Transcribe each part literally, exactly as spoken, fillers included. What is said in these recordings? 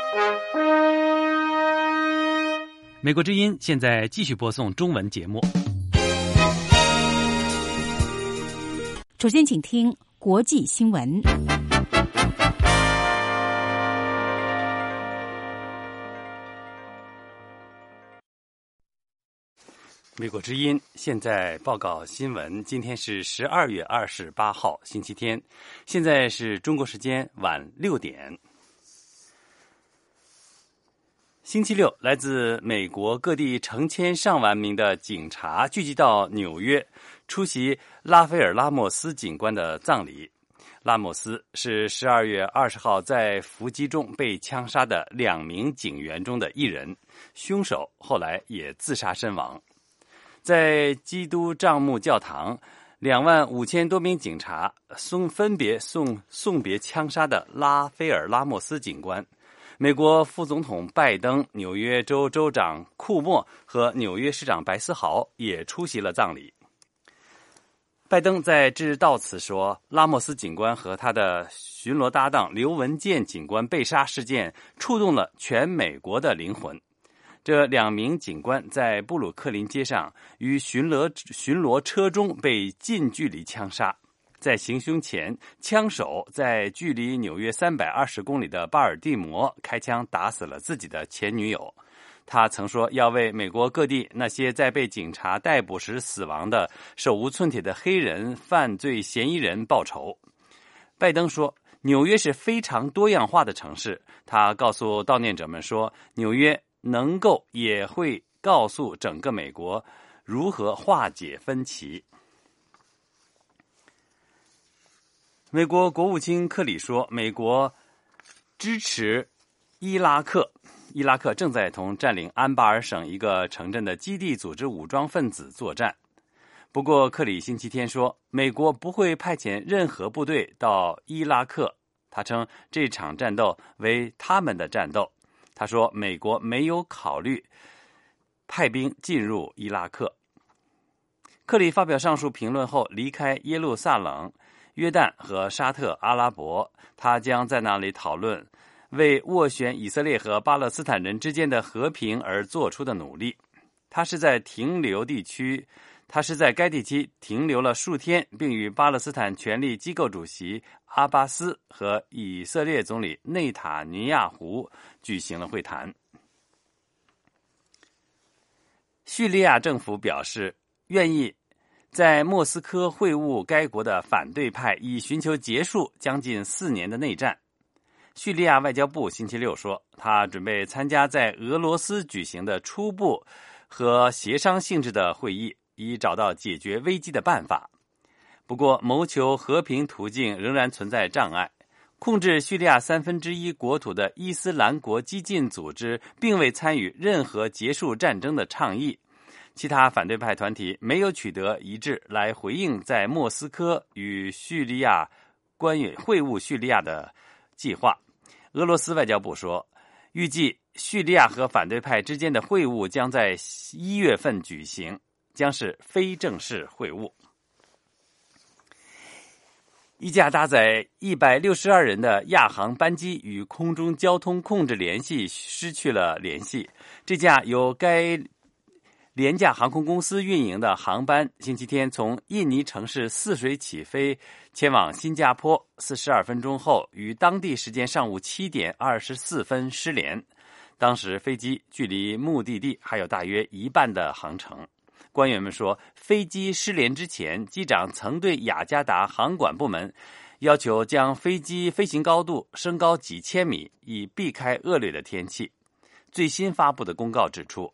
美国之音现在继续播送中文节目。 首先请听国际新闻。 美国之音现在报告新闻，今天是十二月二十八号星期天，现在是中国时间晚六点。星期六，来自美国各地成千上万名的警察聚集到纽约，出席拉斐尔·拉莫斯警官的葬礼。拉莫斯是十二月二十号在伏击中被枪杀的两名警员中的一人，凶手后来也自杀身亡。在基督帐幕教堂，两万五千多名警察送分别送送别枪杀的拉斐尔·拉莫斯警官。美国副总统拜登、纽约州州长库莫和纽约市长白思豪也出席了葬礼。拜登在致悼词说，拉莫斯警官和他的巡逻搭档刘文健警官被杀事件触动了全美国的灵魂。这两名警官在布鲁克林街上于巡逻巡逻车中被近距离枪杀。在行凶前，枪手在距离纽约三百二十公里的巴尔的摩开枪打死了自己的前女友。他曾说要为美国各地那些在被警察逮捕时死亡的手无寸铁的黑人犯罪嫌疑人报仇。拜登说，纽约是非常多样化的城市。他告诉悼念者们说，纽约能够也会告诉整个美国如何化解分歧。美国国务卿克里说，美国支持伊拉克，伊拉克正在同占领安巴尔省一个城镇的基地组织武装分子作战。不过，克里星期天说，美国不会派遣任何部队到伊拉克。他称这场战斗为他们的战斗。他说，美国没有考虑派兵进入伊拉克。克里发表上述评论后离开耶路撒冷、约旦和沙特阿拉伯，他将在那里讨论为斡旋以色列和巴勒斯坦人之间的和平而做出的努力。他是在停留地区，他是在该地区停留了数天，并与巴勒斯坦权力机构主席阿巴斯和以色列总理内塔尼亚胡举行了会谈。叙利亚政府表示愿意在莫斯科会晤该国的反对派，以寻求结束将近四年的内战。叙利亚外交部星期六说，他准备参加在俄罗斯举行的初步和协商性质的会议，以找到解决危机的办法。不过，谋求和平途径仍然存在障碍。控制叙利亚三分之一国土的伊斯兰国激进组织并未参与任何结束战争的倡议。其他反对派团体没有取得一致来回应在莫斯科与叙利亚官员会晤叙利亚的计划。俄罗斯外交部说，预计叙利亚和反对派之间的会晤将在一月份举行，将是非正式会晤。一架搭载一百六十二人的亚航班机与空中交通控制联系失去了联系。这架由该廉价航空公司运营的航班星期天从印尼城市泗水起飞，前往新加坡，四十二分钟后于当地时间上午七点二十四分失联。当时飞机距离目的地还有大约一半的航程。官员们说，飞机失联之前，机长曾对雅加达航管部门要求将飞机飞行高度升高几千米，以避开恶劣的天气。最新发布的公告指出，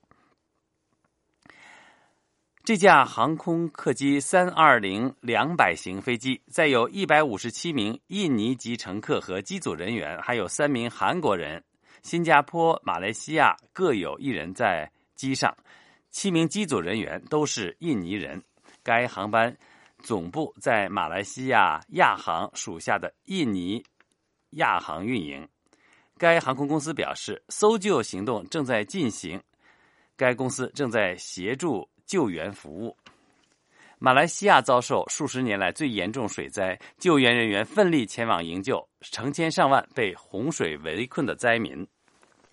这架航空客机三二零两百型飞机载有一百五十七名印尼籍乘客和机组人员，还有三名韩国人。新加坡、马来西亚各有一人在机上，七名机组人员都是印尼人。该航班总部在马来西亚亚航属下的印尼亚航运营。该航空公司表示，搜救行动正在进行，该公司正在协助救援服务。马来西亚遭受数十年来最严重水灾，救援人员奋力前往营救成千上万被洪水围困的灾民。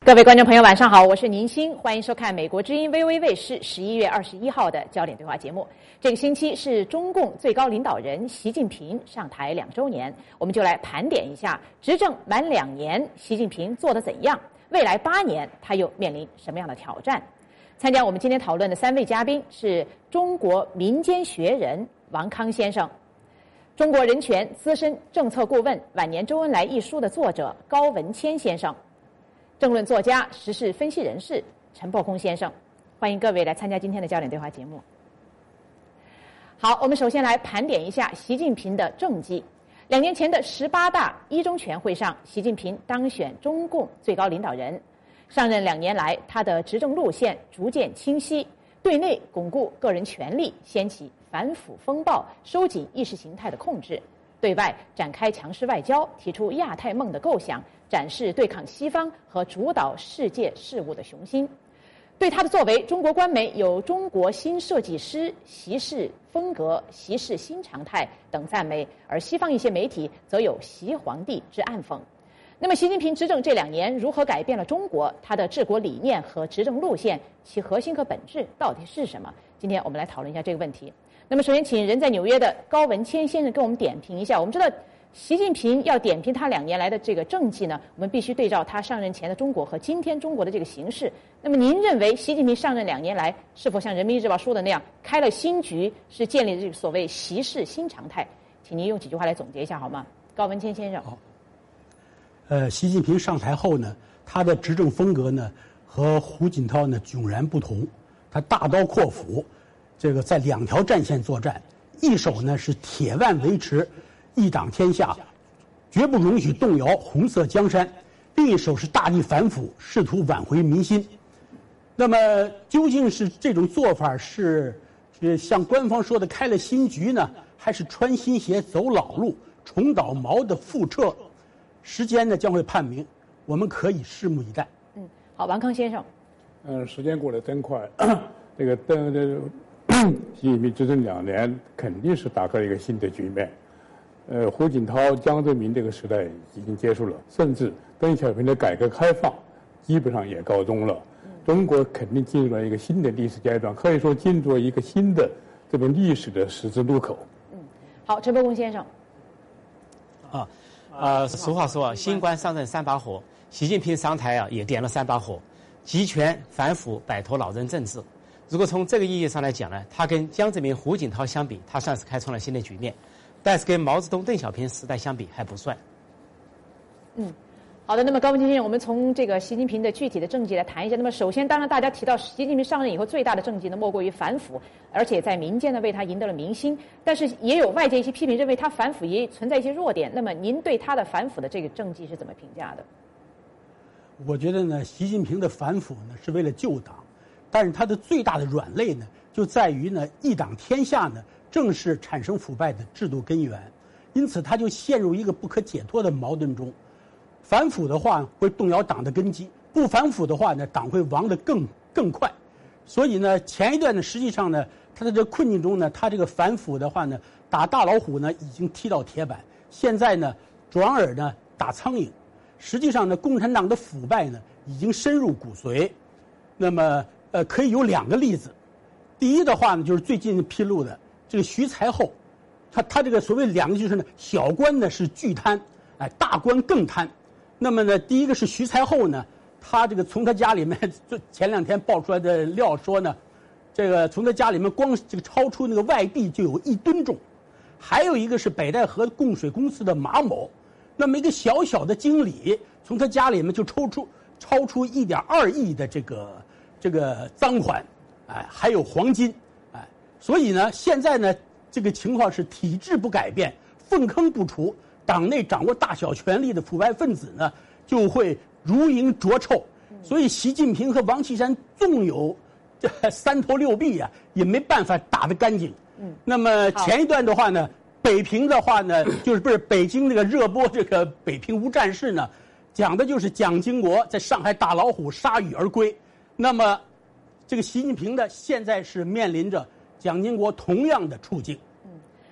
各位观众朋友，晚上好，我是宁欣，欢迎收看美国之音 V O A 卫视十一月二十一号的焦点对话节目。这个星期是中共最高领导人习近平上台两周年，我们就来盘点一下执政满两年，习近平做得怎样？未来八年他又面临什么样的挑战？参加我们今天讨论的三位嘉宾是中国民间学人王康先生，中国人权资深政策顾问《晚年周恩来》一书的作者高文谦先生，政论作家、时事分析人士陈破空先生。欢迎各位来参加今天的焦点对话节目。好，我们首先来盘点一下习近平的政绩。两年前的十八大一中全会上，习近平当选中共最高领导人。上任两年来，他的执政路线逐渐清晰，对内巩固个人权利，掀起反腐风暴，收紧意识形态的控制；对外展开强势外交，提出亚太梦的构想，展示对抗西方和主导世界事务的雄心。对他的作为，中国官媒有中国新设计师、习氏风格、习氏新常态等赞美，而西方一些媒体则有习皇帝之暗讽。那么习近平执政这两年如何改变了中国？他的治国理念和执政路线，其核心和本质到底是什么？今天我们来讨论一下这个问题。那么首先请人在纽约的高文谦先生给我们点评一下。我们知道习近平要点评他两年来的这个政绩呢，我们必须对照他上任前的中国和今天中国的这个形势。那么您认为习近平上任两年来是否像人民日报说的那样开了新局，是建立了这个所谓习氏新常态？请您用几句话来总结一下好吗？高文谦先生。 好，呃，习近平上台后呢，他的执政风格呢和胡锦涛呢迥然不同。他大刀阔斧，这个在两条战线作战，一手呢是铁腕维持一党天下，绝不容许动摇红色江山；另一手是大力反腐，试图挽回民心。那么，究竟是这种做法是是像官方说的开了新局呢，还是穿新鞋走老路，重蹈毛的覆辙？时间呢将会判明，我们可以拭目以待。 嗯，好，王康先生。 嗯，时间过得真快。这个邓这习近平执政两年，肯定是打开了一个新的局面。呃，胡锦涛、江泽民这个时代已经结束了，甚至邓小平的改革开放基本上也告终了。中国肯定进入了一个新的历史阶段，可以说进入了一个新的这种历史的十字路口。 嗯，好，陈伯公先生。 啊，呃，俗话说，新官上任三把火，习近平上台啊也点了三把火，集权、反腐、摆脱老人政治。如果从这个意义上来讲呢，他跟江泽民、胡锦涛相比，他算是开创了新的局面，但是跟毛泽东、邓小平时代相比还不算。 嗯。好的，那么高文谦先生，我们从这个习近平的具体的政绩来谈一下。那么首先，当然大家提到习近平上任以后最大的政绩呢，莫过于反腐，而且在民间呢为他赢得了民心。但是也有外界一些批评，认为他反腐也存在一些弱点。那么您对他的反腐的这个政绩是怎么评价的？ 我觉得呢，习近平的反腐呢是为了救党，但是他的最大的软肋呢就在于呢一党天下呢正是产生腐败的制度根源，因此他就陷入一个不可解脱的矛盾中。反腐的话会动摇党的根基，不反腐的话呢，党会亡得更更快。所以呢，前一段呢，实际上呢，他在这困境中呢，他这个反腐的话呢，打大老虎呢已经踢到铁板，现在呢，转而呢打苍蝇。实际上呢，共产党的腐败呢已经深入骨髓。那么呃，可以有两个例子。第一的话呢，就是最近披露的这个徐才厚，他他这个所谓两个就是呢，小官呢是巨贪，哎，大官更贪。那么呢，第一个是徐才厚呢，他这个从他家里面，前两天爆出来的料说呢，这个从他家里面光这个超出那个外币就有一吨重。还有一个是北戴河供水公司的马某，那么一个小小的经理，从他家里面就抽出超出一点二亿的这个这个赃款，哎，还有黄金，哎，所以呢，现在呢，这个情况是体制不改变，粪坑不除。党内掌握大小权力的腐败分子呢，就会如蝇浊臭。所以，习近平和王岐山纵有这三头六臂啊，也没办法打得干净。嗯。那么前一段的话呢，北平的话呢，就是不是北京那个热播这个《北平无战事》呢，讲的就是蒋经国在上海打老虎，铩羽而归。那么，这个习近平呢，现在是面临着蒋经国同样的处境。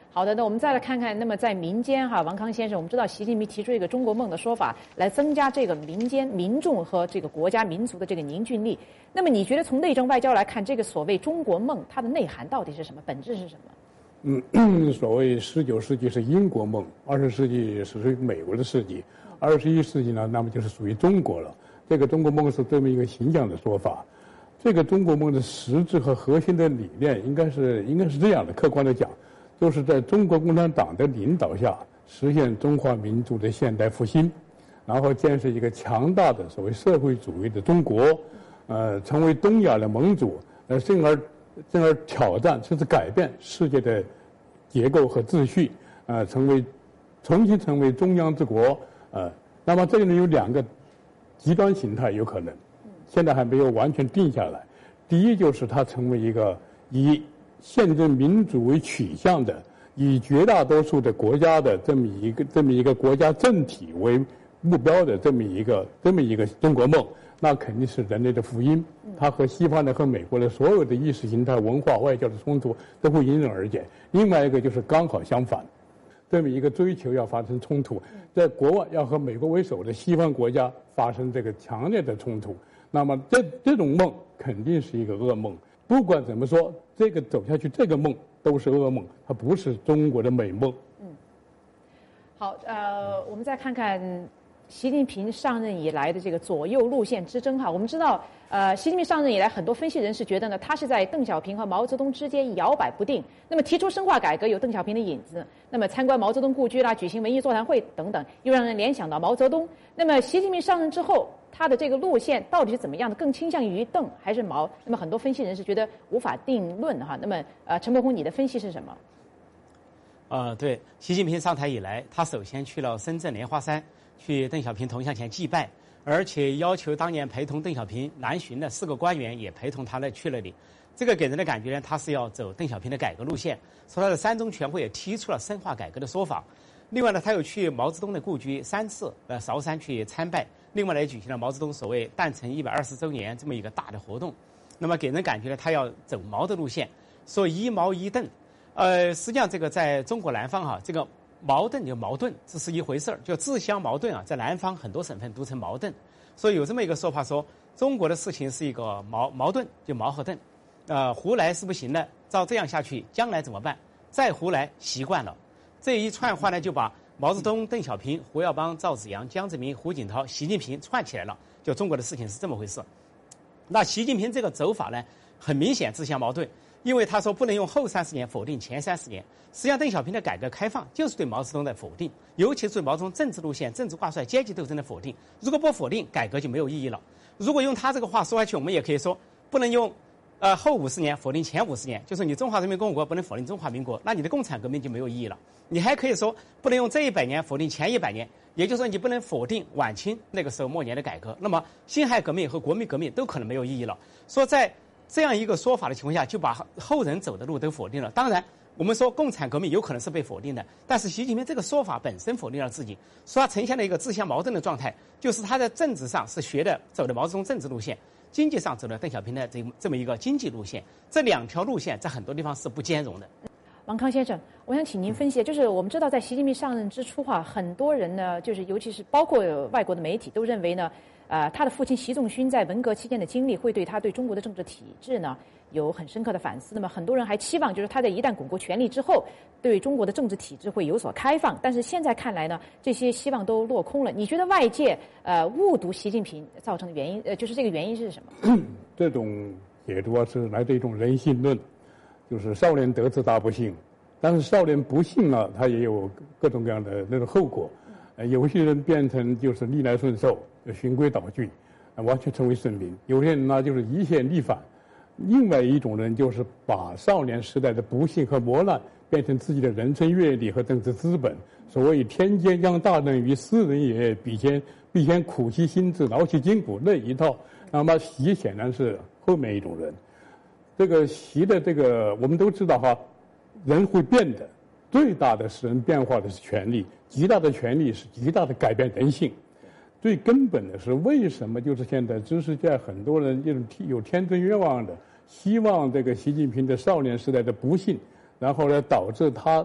好的，那我们再来看看，那么在民间哈，王康先生，我们知道习近平提出一个中国梦的说法，来增加这个民间民众和这个国家民族的这个凝聚力。那么你觉得从内政外交来看，这个所谓中国梦，它的内涵到底是什么？本质是什么？ 嗯，所谓十九世纪是英国梦，二十世纪是属于美国的世纪，二十一世纪呢，那么就是属于中国了。这个中国梦是这么一个形象的说法。这个中国梦的实质和核心的理念，应该是应该是这样的，客观的讲。就是在中国共产党的领导下，实现中华民族的现代复兴，然后建设一个强大的所谓社会主义的中国，呃，成为东亚的盟主，呃，进而进而挑战甚至改变世界的结构和秩序，呃，成为重新成为中央之国，呃，那么这里呢有两个极端形态有可能，现在还没有完全定下来。第一就是它成为一个以宪政民主为取向的，以绝大多数的国家的这么一个这么一个国家政体为目标的这么一个这么一个中国梦，那肯定是人类的福音。它和西方的和美国的所有的意识形态、文化、外交的冲突都会迎刃而解。另外一个就是刚好相反，这么一个追求要发生冲突，在国外要和美国为首的西方国家发生这个强烈的冲突，那么这这种梦肯定是一个噩梦。不管怎么说，这个走下去，这个梦都是噩梦，它不是中国的美梦。 嗯，好，呃，我们再看看习近平上任以来的这个左右路线之争哈。我们知道，呃，习近平上任以来，很多分析人士觉得呢，他是在邓小平和毛泽东之间摇摆不定。那么提出深化改革有邓小平的影子，那么参观毛泽东故居啦，举行文艺座谈会等等，又让人联想到毛泽东。那么习近平上任之后，他的这个路线到底是怎么样的？更倾向于邓还是毛？那么很多分析人士觉得无法定论哈。那么呃，陈伯宏，你的分析是什么？ 呃，对，习近平上台以来，他首先去了深圳莲花山，去邓小平铜像前祭拜，而且要求当年陪同邓小平南巡的四个官员也陪同他呢去了里。这个给人的感觉呢，他是要走邓小平的改革路线。说他的三中全会也提出了深化改革的说法。另外呢，他又去毛泽东的故居三次，呃，韶山去参拜。另外呢，也举行了毛泽东所谓诞辰一百二十周年这么一个大的活动。那么给人感觉呢，他要走毛的路线，说一毛一邓。呃，实际上这个在中国南方哈、啊，这个矛盾就矛盾，这是一回事儿，就自相矛盾啊，在南方很多省份读成矛盾，所以有这么一个说法说，中国的事情是一个矛矛盾，就矛和盾。呃，胡来是不行的，照这样下去，将来怎么办？再胡来习惯了，这一串话呢，就把毛泽东、邓小平、胡耀邦、赵紫阳、江泽民、胡锦涛、习近平串起来了，就中国的事情是这么回事。那习近平这个走法呢，很明显自相矛盾，因为他说不能用后三十年否定前三十年。实际上，邓小平的改革开放就是对毛泽东的否定，尤其是对毛泽东政治路线、政治挂帅、阶级斗争的否定。如果不否定，改革就没有意义了。如果用他这个话说下去，我们也可以说，不能用呃后五十年否定前五十年，就是你中华人民共和国不能否定中华民国，那你的共产革命就没有意义了。你还可以说，不能用这一百年否定前一百年，也就是说你不能否定晚清那个时候末年的改革，那么辛亥革命和国民革命都可能没有意义了。说在这样一个说法的情况下，就把后人走的路都否定了。当然，我们说共产革命有可能是被否定的，但是习近平这个说法本身否定了自己，说他呈现了一个自相矛盾的状态，就是他在政治上是学的走的毛泽东政治路线，经济上走的邓小平的这这么一个经济路线，这两条路线在很多地方是不兼容的。 王康先生，我想请您分析，就是我们知道在习近平上任之初哈，很多人呢，就是尤其是包括外国的媒体都认为呢，呃，他的父亲习仲勋在文革期间的经历会对他对中国的政治体制呢有很深刻的反思。那么很多人还期望，就是他在一旦巩固权力之后，对中国的政治体制会有所开放。但是现在看来呢，这些希望都落空了。你觉得外界呃误读习近平造成的原因，呃，就是这个原因是什么？ 这种解读啊，是来自一种人性论。就是少年得志大不幸，但是少年不幸呢，他也有各种各样的那个后果。呃，有些人变成就是逆来顺受，循规蹈矩，呃，完全成为顺民；有些人呢就是一线逆反。另外一种人就是把少年时代的不幸和磨难变成自己的人生阅历和政治资本。所谓天将降大任于斯人也，必先必先苦其心志，劳其筋骨那一套。那么习显然是后面一种人。这个习的这个我们都知道哈，人会变的，最大的使人变化的是权力，极大的权力是极大的改变人性。最根本的是为什么就是现在知识界很多人就是有天真愿望的，希望这个习近平的少年时代的不幸，然后呢导致他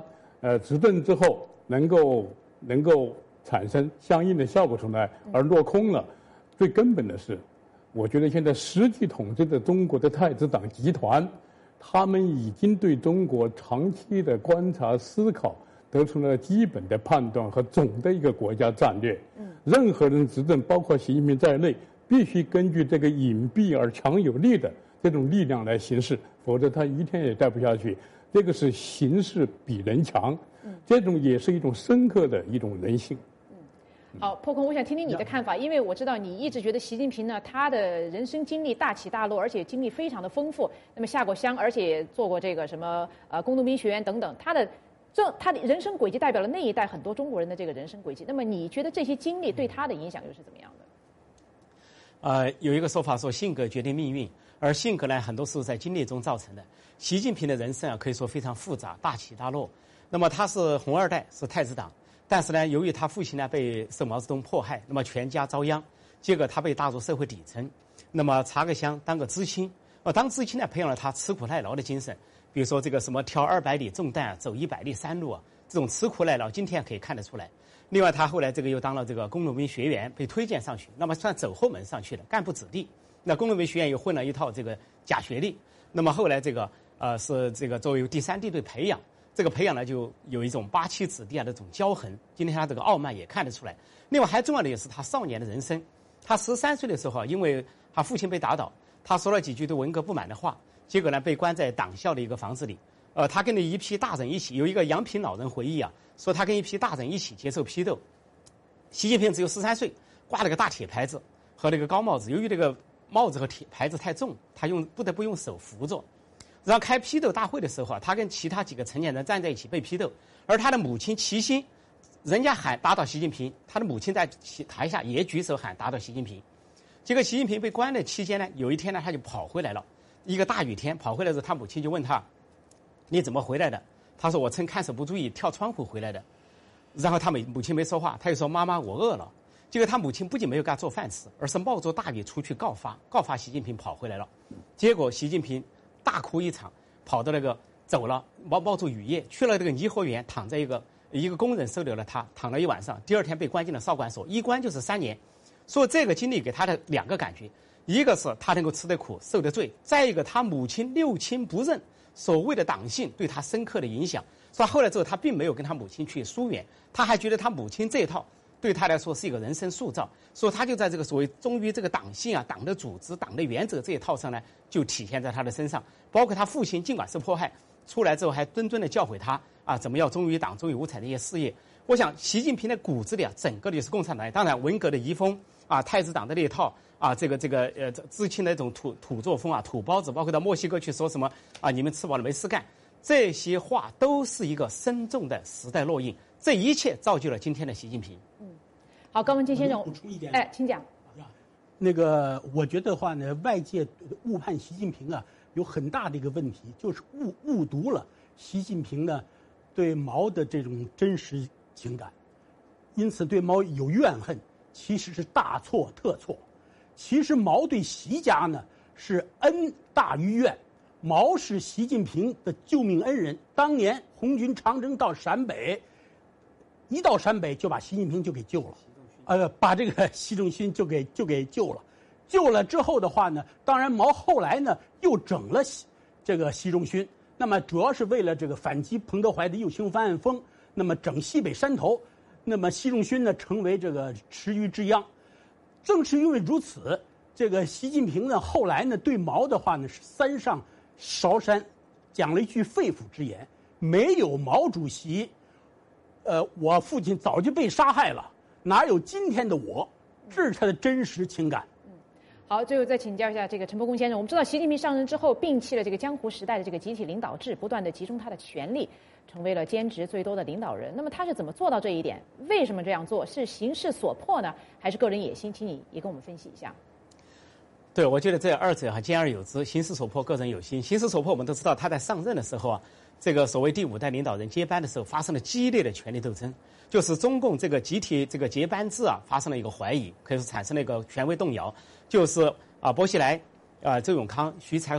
呃执政之后能够能够产生相应的效果出来，而落空了。最根本的是，我觉得现在实际统治的中国的太子党集团，他们已经对中国长期的观察思考，得出了基本的判断和总的一个国家战略。嗯，任何人执政，包括习近平在内，必须根据这个隐蔽而强有力的这种力量来行事，否则他一天也待不下去。这个是形势比人强，这种也是一种深刻的一种人性。 好，破空，我想听听你的看法，因为我知道你一直觉得习近平呢，他的人生经历大起大落，而且经历非常的丰富。那么下过乡，而且也做过这个什么呃工农兵学院等等，他的这他的人生轨迹代表了那一代很多中国人的这个人生轨迹。那么你觉得这些经历对他的影响又是怎么样的？ 呃，有一个说法说性格决定命运，而性格呢，很多时候在经历中造成的。习近平的人生啊，可以说非常复杂，大起大落。那么他是红二代，是太子党。但是呢，由于他父亲呢被受毛泽东迫害，那么全家遭殃，结果他被打入社会底层，那么插个乡当个知青，呃，当知青呢培养了他吃苦耐劳的精神，比如说这个什么挑二百里重担，走一百里山路啊，这种吃苦耐劳，今天可以看得出来。另外，他后来这个又当了这个工农兵学员，被推荐上去，那么算走后门上去了，干部子弟。那工农兵学院又混了一套这个假学历，那么后来这个呃是这个作为第三地队培养。这个培养呢，就有一种八旗子弟啊的这种骄横。今天他这个傲慢也看得出来。另外还重要的也是他少年的人生。他十三岁的时候，因为他父亲被打倒，他说了几句对文革不满的话，结果呢被关在党校的一个房子里。呃，他跟着一批大人一起，有一个杨平老人回忆啊，说他跟一批大人一起接受批斗。习近平只有十三岁，挂了个大铁牌子和那个高帽子，由于这个帽子和铁牌子太重，他用不得不用手扶着。然后开批斗大会的时候啊，他跟其他几个成年人站在一起被批斗，而他的母亲齐心，人家喊打倒习近平，他的母亲在台下也举手喊打倒习近平。结果习近平被关的期间呢，有一天呢他就跑回来了，一个大雨天跑回来的时候，他母亲就问他：“你怎么回来的？”他说：“我趁看守不注意跳窗户回来的。”然后他母母亲没说话，他就说：“妈妈，我饿了。”结果他母亲不仅没有给他做饭吃，而是冒着大雨出去告发，告发习近平跑回来了。结果习近平大哭一场，跑到那个走了，冒冒着雨夜去了这个颐和园，躺在一个一个工人收留了他，躺了一晚上。第二天被关进了少管所，一关就是三年。所以这个经历给他的两个感觉，一个是他能够吃得苦受得罪，再一个他母亲六亲不认，所谓的党性对他深刻的影响。所以后来之后他并没有跟他母亲去疏远，他还觉得他母亲这一套对他来说是一个人生塑造，所以他就在这个所谓忠于这个党性啊、党的组织、党的原则这一套上呢，就体现在他的身上。包括他父亲尽管是迫害，出来之后还谆谆的教诲他啊，怎么要忠于党、忠于五彩的一些事业。我想习近平的骨子里啊，整个的是共产党，当然文革的遗风啊，太子党的那一套啊，这个这个呃知青的那种土土作风啊、土包子，包括到墨西哥去说什么啊，你们吃饱了没事干，这些话都是一个深重的时代烙印。这一切造就了今天的习近平。 嗯，好，高文金先生， 补充一点， 哎，请讲。 那个，我觉得的话呢，外界误判习近平啊，有很大的一个问题，就是误误读了习近平呢对毛的这种真实情感，因此对毛有怨恨，其实是大错特错。其实毛对习家呢是恩大于怨，毛是习近平的救命恩人。当年红军长征到陕北，一到陕北就把习近平就给救了，呃，把这个习仲勋就给就给救了。救了之后的话呢，当然毛后来呢又整了这个习仲勋，那么主要是为了这个反击彭德怀的右倾翻案风，那么整西北山头，那么习仲勋呢成为这个池鱼之殃。正是因为如此，这个习近平呢后来呢对毛的话呢是三上韶山，讲了一句肺腑之言：没有毛主席，呃，我父亲早就被杀害了，哪有今天的我？这是他的真实情感。 好，最后再请教一下这个陈伯公先生。我们知道习近平上任之后，摒弃了这个江湖时代的这个集体领导制，不断的集中他的权力，成为了兼职最多的领导人。那么他是怎么做到这一点？为什么这样做？是形势所迫呢，还是个人野心？请你也跟我们分析一下。 对，我觉得这二者还兼而有之，形势所迫，个人有心。形势所迫，我们都知道他在上任的时候啊，这个所谓第五代领导人接班的时候，发生了激烈的权力斗争，就是中共这个集体这个接班制啊，发生了一个怀疑，可以说产生了一个权威动摇。就是啊，薄熙来、啊周永康、徐才厚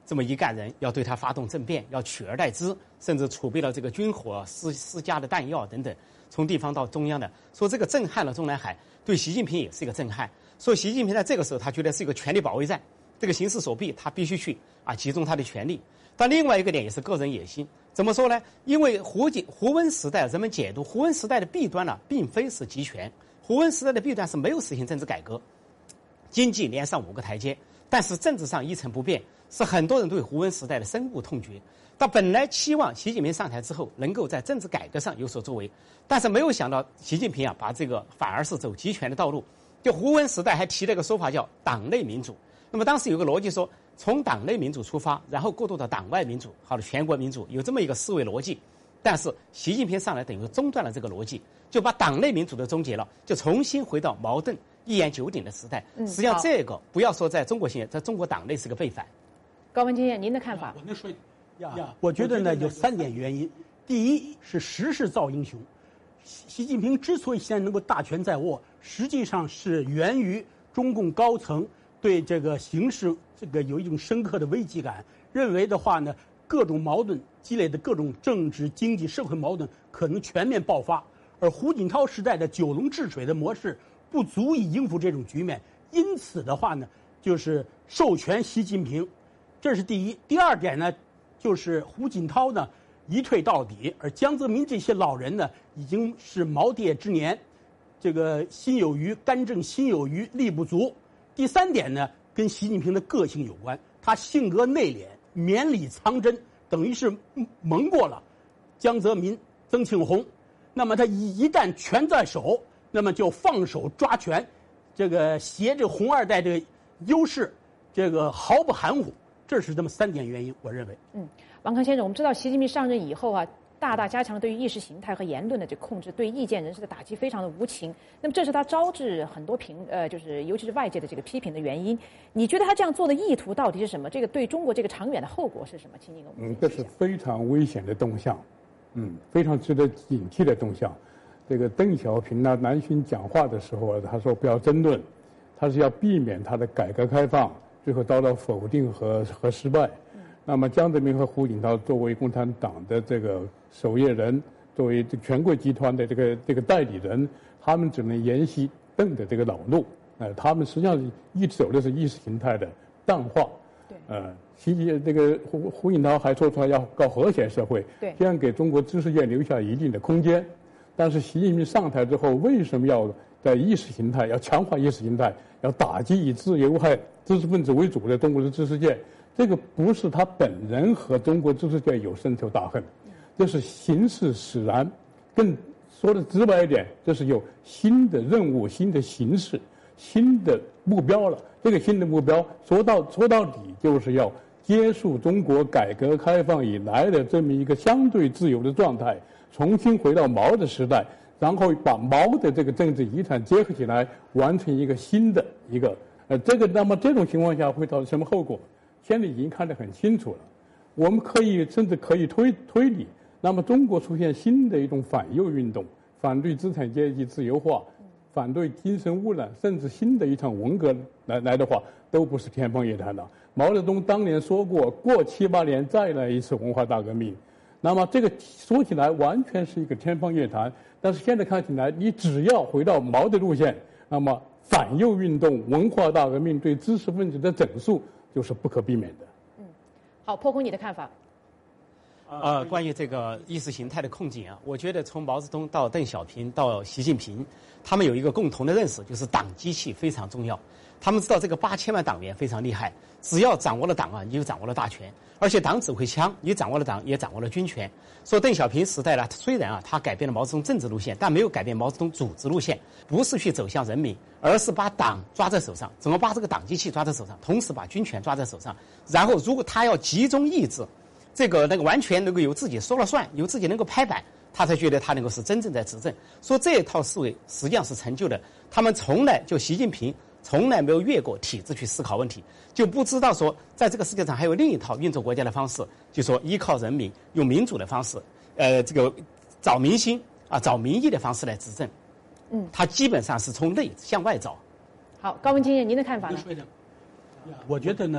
这么一干人，要对他发动政变，要取而代之，甚至储备了这个军火、私私家的弹药等等，从地方到中央的，说这个震撼了中南海，对习近平也是一个震撼。所以习近平在这个时候，他觉得是一个权力保卫战，这个形势所逼，他必须去啊集中他的权力。但另外一个点也是个人野心，怎么说呢？因为胡锦胡温时代，人们解读胡温时代的弊端呢，并非是集权，胡温时代的弊端是没有实行政治改革，经济连上五个台阶，但是政治上一成不变，是很多人对胡温时代的深恶痛绝。他本来期望习近平上台之后能够在政治改革上有所作为，但是没有想到习近平啊，把这个反而是走集权的道路。就胡温时代还提了一个说法叫党内民主，那么当时有个逻辑说，从党内民主出发，然后过渡到党外民主，好的全国民主，有这么一个思维逻辑。但是习近平上来等于中断了这个逻辑，就把党内民主的终结了，就重新回到矛盾一言九鼎的时代。 嗯、 实际上这个不要说在中国现在中国党内是个背反。 高文金，您的看法？ 我能说呀？我觉得呢有三点原因。第一是时势造英雄，习近平之所以现在能够大权在握，实际上是源于中共高层对这个形势这个有一种深刻的危机感，认为的话呢，各种矛盾积累的各种政治、经济、社会矛盾可能全面爆发，而胡锦涛时代的九龙治水的模式不足以应付这种局面，因此的话呢，就是授权习近平，这是第一。第二点呢，就是胡锦涛呢一退到底，而江泽民这些老人呢已经是耄耋之年，这个心有余干政心有余力不足。第三点呢，跟习近平的个性有关，他性格内敛，绵里藏针，等于是蒙过了江泽民、曾庆红。那么他一一旦权在手，那么就放手抓权，这个挟着红二代这个优势，这个毫不含糊。这是这么三点原因，我认为。 嗯，王康先生，我们知道习近平上任以后啊，大大加强对于意识形态和言论的这个控制，对意见人士的打击非常的无情。那么这是他招致很多评呃，就是尤其是外界的这个批评的原因。你觉得他这样做的意图到底是什么？这个对中国这个长远的后果是什么？请您给我们嗯，这是非常危险的动向，嗯，非常值得警惕的动向。这个邓小平呢，南巡讲话的时候，他说不要争论，他是要避免他的改革开放最后遭到否定和和失败。那么江泽民和胡锦涛作为共产党的这个守夜人，作为全国集团的这个这个代理人，他们只能沿袭邓的这个老路。呃，他们实际上一直走的是意识形态的淡化。 对。 呃，习这个胡胡锦涛还说出来要搞和谐社会， 对， 这样给中国知识界留下一定的空间。但是习近平上台之后，为什么要在意识形态要强化意识形态，要打击以自由派知识分子为主的中国的知识界？这个不是他本人和中国知识界有深仇大恨，这是形势使然。更说的直白一点，这是有新的任务、新的形势、新的目标了。这个新的目标说到说到底，就是要结束中国改革开放以来的这么一个相对自由的状态，重新回到毛的时代，然后把毛的这个政治遗产结合起来，完成一个新的一个呃这个。那么这种情况下会造成什么后果？现在已经看得很清楚了，我们可以甚至可以推推理，那么中国出现新的一种反右运动，反对资产阶级自由化，反对精神污染，甚至新的一场文革来来的话，都不是天方夜谭的。毛泽东当年说过，过七八年再来一次文化大革命，那么这个说起来完全是一个天方夜谭，但是现在看起来，你只要回到毛的路线，那么反右运动、文化大革命对知识分子的整肃就是不可避免的。 嗯，好，破空你的看法。 呃，关于这个意识形态的控制啊，我觉得从毛泽东到邓小平到习近平，他们有一个共同的认识，就是党机器非常重要。他们知道这个八千万党员非常厉害，只要掌握了党啊，你就掌握了大权。而且党指挥枪，你掌握了党，也掌握了军权。说邓小平时代呢，虽然啊他改变了毛泽东政治路线，但没有改变毛泽东组织路线，不是去走向人民，而是把党抓在手上，怎么把这个党机器抓在手上，同时把军权抓在手上。然后，如果他要集中意志，这个那个完全能够由自己说了算，由自己能够拍板，他才觉得他能够是真正在执政。说这一套思维实际上是成就的，他们从来就习近平从来没有越过体制去思考问题，就不知道说在这个世界上还有另一套运作国家的方式，就说依靠人民，用民主的方式，呃，这个找民心啊，找民意的方式来执政。 嗯， 他基本上是从内向外找。 好，高文金，您的看法呢？ 我觉得呢，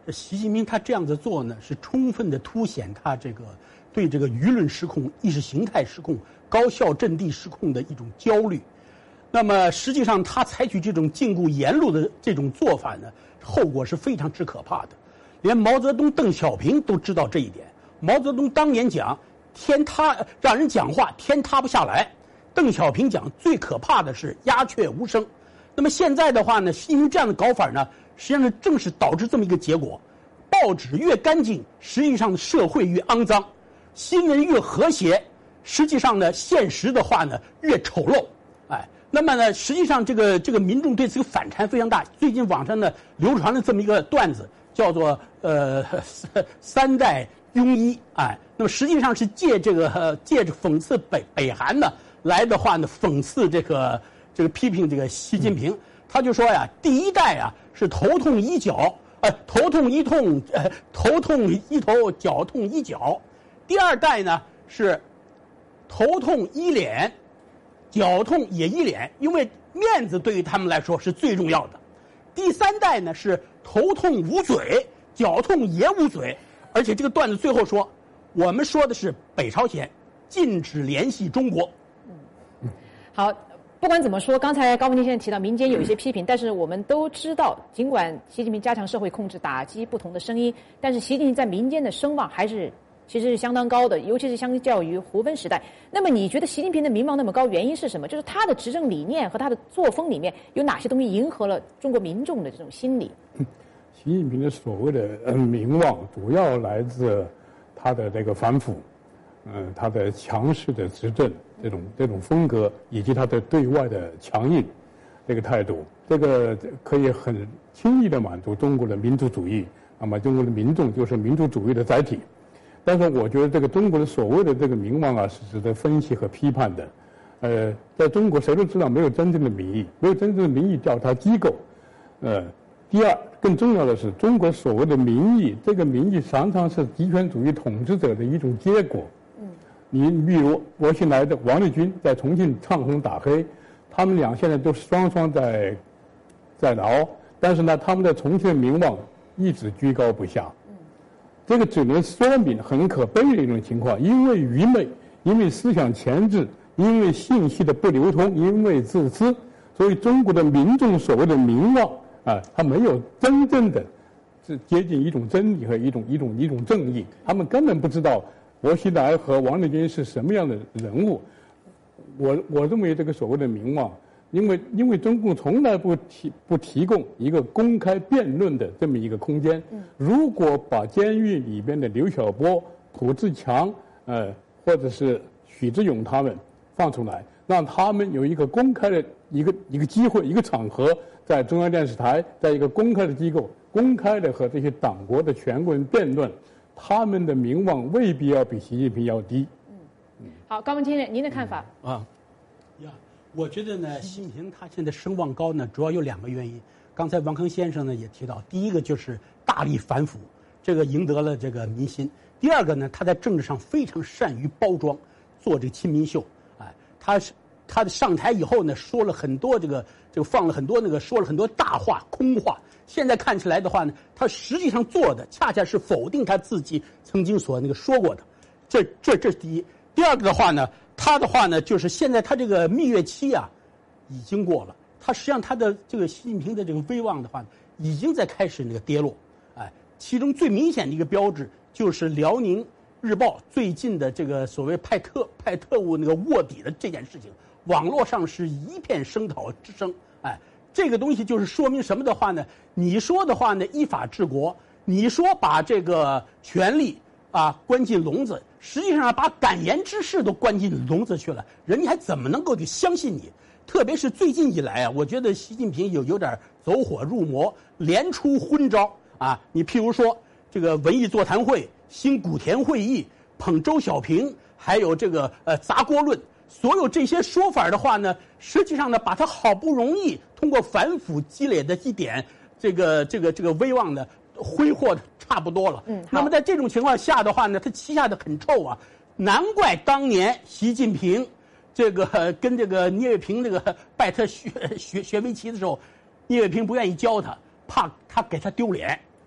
习近平他这样子做呢，是充分的凸显他这个对这个舆论失控、意识形态失控、高效阵地失控的一种焦虑。那么实际上他采取这种禁锢言论的这种做法呢，后果是非常之可怕的。连毛泽东、邓小平都知道这一点。毛泽东当年讲天塌，让人讲话天塌不下来。邓小平讲最可怕的是鸦雀无声。那么现在的话呢，因为这样的搞法呢，实际上呢正是导致这么一个结果：报纸越干净，实际上社会越肮脏；新闻越和谐，实际上呢现实的话呢越丑陋。哎，那么呢，实际上这个这个民众对这个反弹非常大。最近网上呢流传了这么一个段子，叫做呃三代庸医。哎，那么实际上是借这个、呃、借着讽刺北北韩呢来的话呢，讽刺这个这个批评这个习近平。他就说呀，第一代啊是头痛医脚，呃头痛医痛，呃头痛医头，脚痛医脚；第二代呢是头痛医脸，脚痛也医脸，因为面子对于他们来说是最重要的；第三代呢是头痛捂嘴，脚痛也捂嘴。而且这个段子最后说，我们说的是北朝鲜禁止联系中国。 嗯，好，不管怎么说，刚才高文清先生提到民间有一些批评，但是我们都知道，尽管习近平加强社会控制，打击不同的声音，但是习近平在民间的声望还是其实是相当高的，尤其是相较于胡温时代。那么你觉得习近平的民望那么高，原因是什么？就是他的执政理念和他的作风里面有哪些东西迎合了中国民众的这种心理？ 习近平的所谓的、呃、名望，主要来自他的这个反腐，嗯、呃，他的强势的执政这种这种风格，以及他的对外的强硬这个态度，这个可以很轻易的满足中国的民族主义。那么中国的民众就是民族主义的载体。但是我觉得这个中国的所谓的这个名望啊，是值得分析和批判的。呃，在中国谁都知道没有真正的民意，没有真正的民意调查机构。呃，第二，更重要的是，中国所谓的民意，这个民意常常是极权主义统治者的一种结果。嗯，你比如薄熙来的王立军在重庆唱红打黑，他们俩现在都双双在在牢，但是呢，他们在重庆的名望一直居高不下。嗯，这个只能说明很可悲的一种情况，因为愚昧，因为思想前置，因为信息的不流通，因为自私，所以中国的民众所谓的名望啊，他没有真正的是接近一种真理和一种一种一种正义，他们根本不知道薄熙来和王立军是什么样的人物。我我认为这个所谓的名望，因为因为中共从来不提不提供一个公开辩论的这么一个空间。如果把监狱里边的刘晓波、胡志强，呃，或者是许志永他们放出来，让他们有一个公开的一个一个机会、一个场合，在中央电视台，在一个公开的机构，公开的和这些党国的全国人辩论，他们的名望未必要比习近平要低。 嗯，好，高文清先生，您的看法？ 啊，呀，我觉得呢，习近平他现在声望高呢，主要有两个原因。刚才王康先生呢也提到，第一个就是大力反腐，这个赢得了这个民心；第二个呢，他在政治上非常善于包装，做这个亲民秀。哎，他是他上台以后呢，说了很多这个这个放了很多那个说了很多大话空话。现在看起来的话呢，他实际上做的恰恰是否定他自己曾经所那个说过的。这这这是第一。第二个的话呢，他的话呢，就是现在他这个蜜月期啊，已经过了。他实际上他的这个习近平的这个威望的话，已经在开始那个跌落。哎，其中最明显的一个标志就是辽宁日报最近的这个所谓派特派特务那个卧底的这件事情，网络上是一片声讨之声。哎，这个东西就是说明什么的话呢？你说的话呢，依法治国，你说把这个权力啊关进笼子，实际上把敢言之士都关进笼子去了，人家还怎么能够就相信你？特别是最近以来啊，我觉得习近平有有点走火入魔，连出昏招啊！你譬如说这个文艺座谈会、新古田会议、捧周小平，还有这个呃砸锅论，所有这些说法的话呢，实际上呢，把他好不容易通过反腐积累的一点这个这个这个威望呢，挥霍的差不多了。嗯，那么在这种情况下的话呢，他旗下的很臭啊，难怪当年习近平。这个跟这个聂卫平这个拜他学学学围棋的时候，聂卫平不愿意教他，怕他给他丢脸。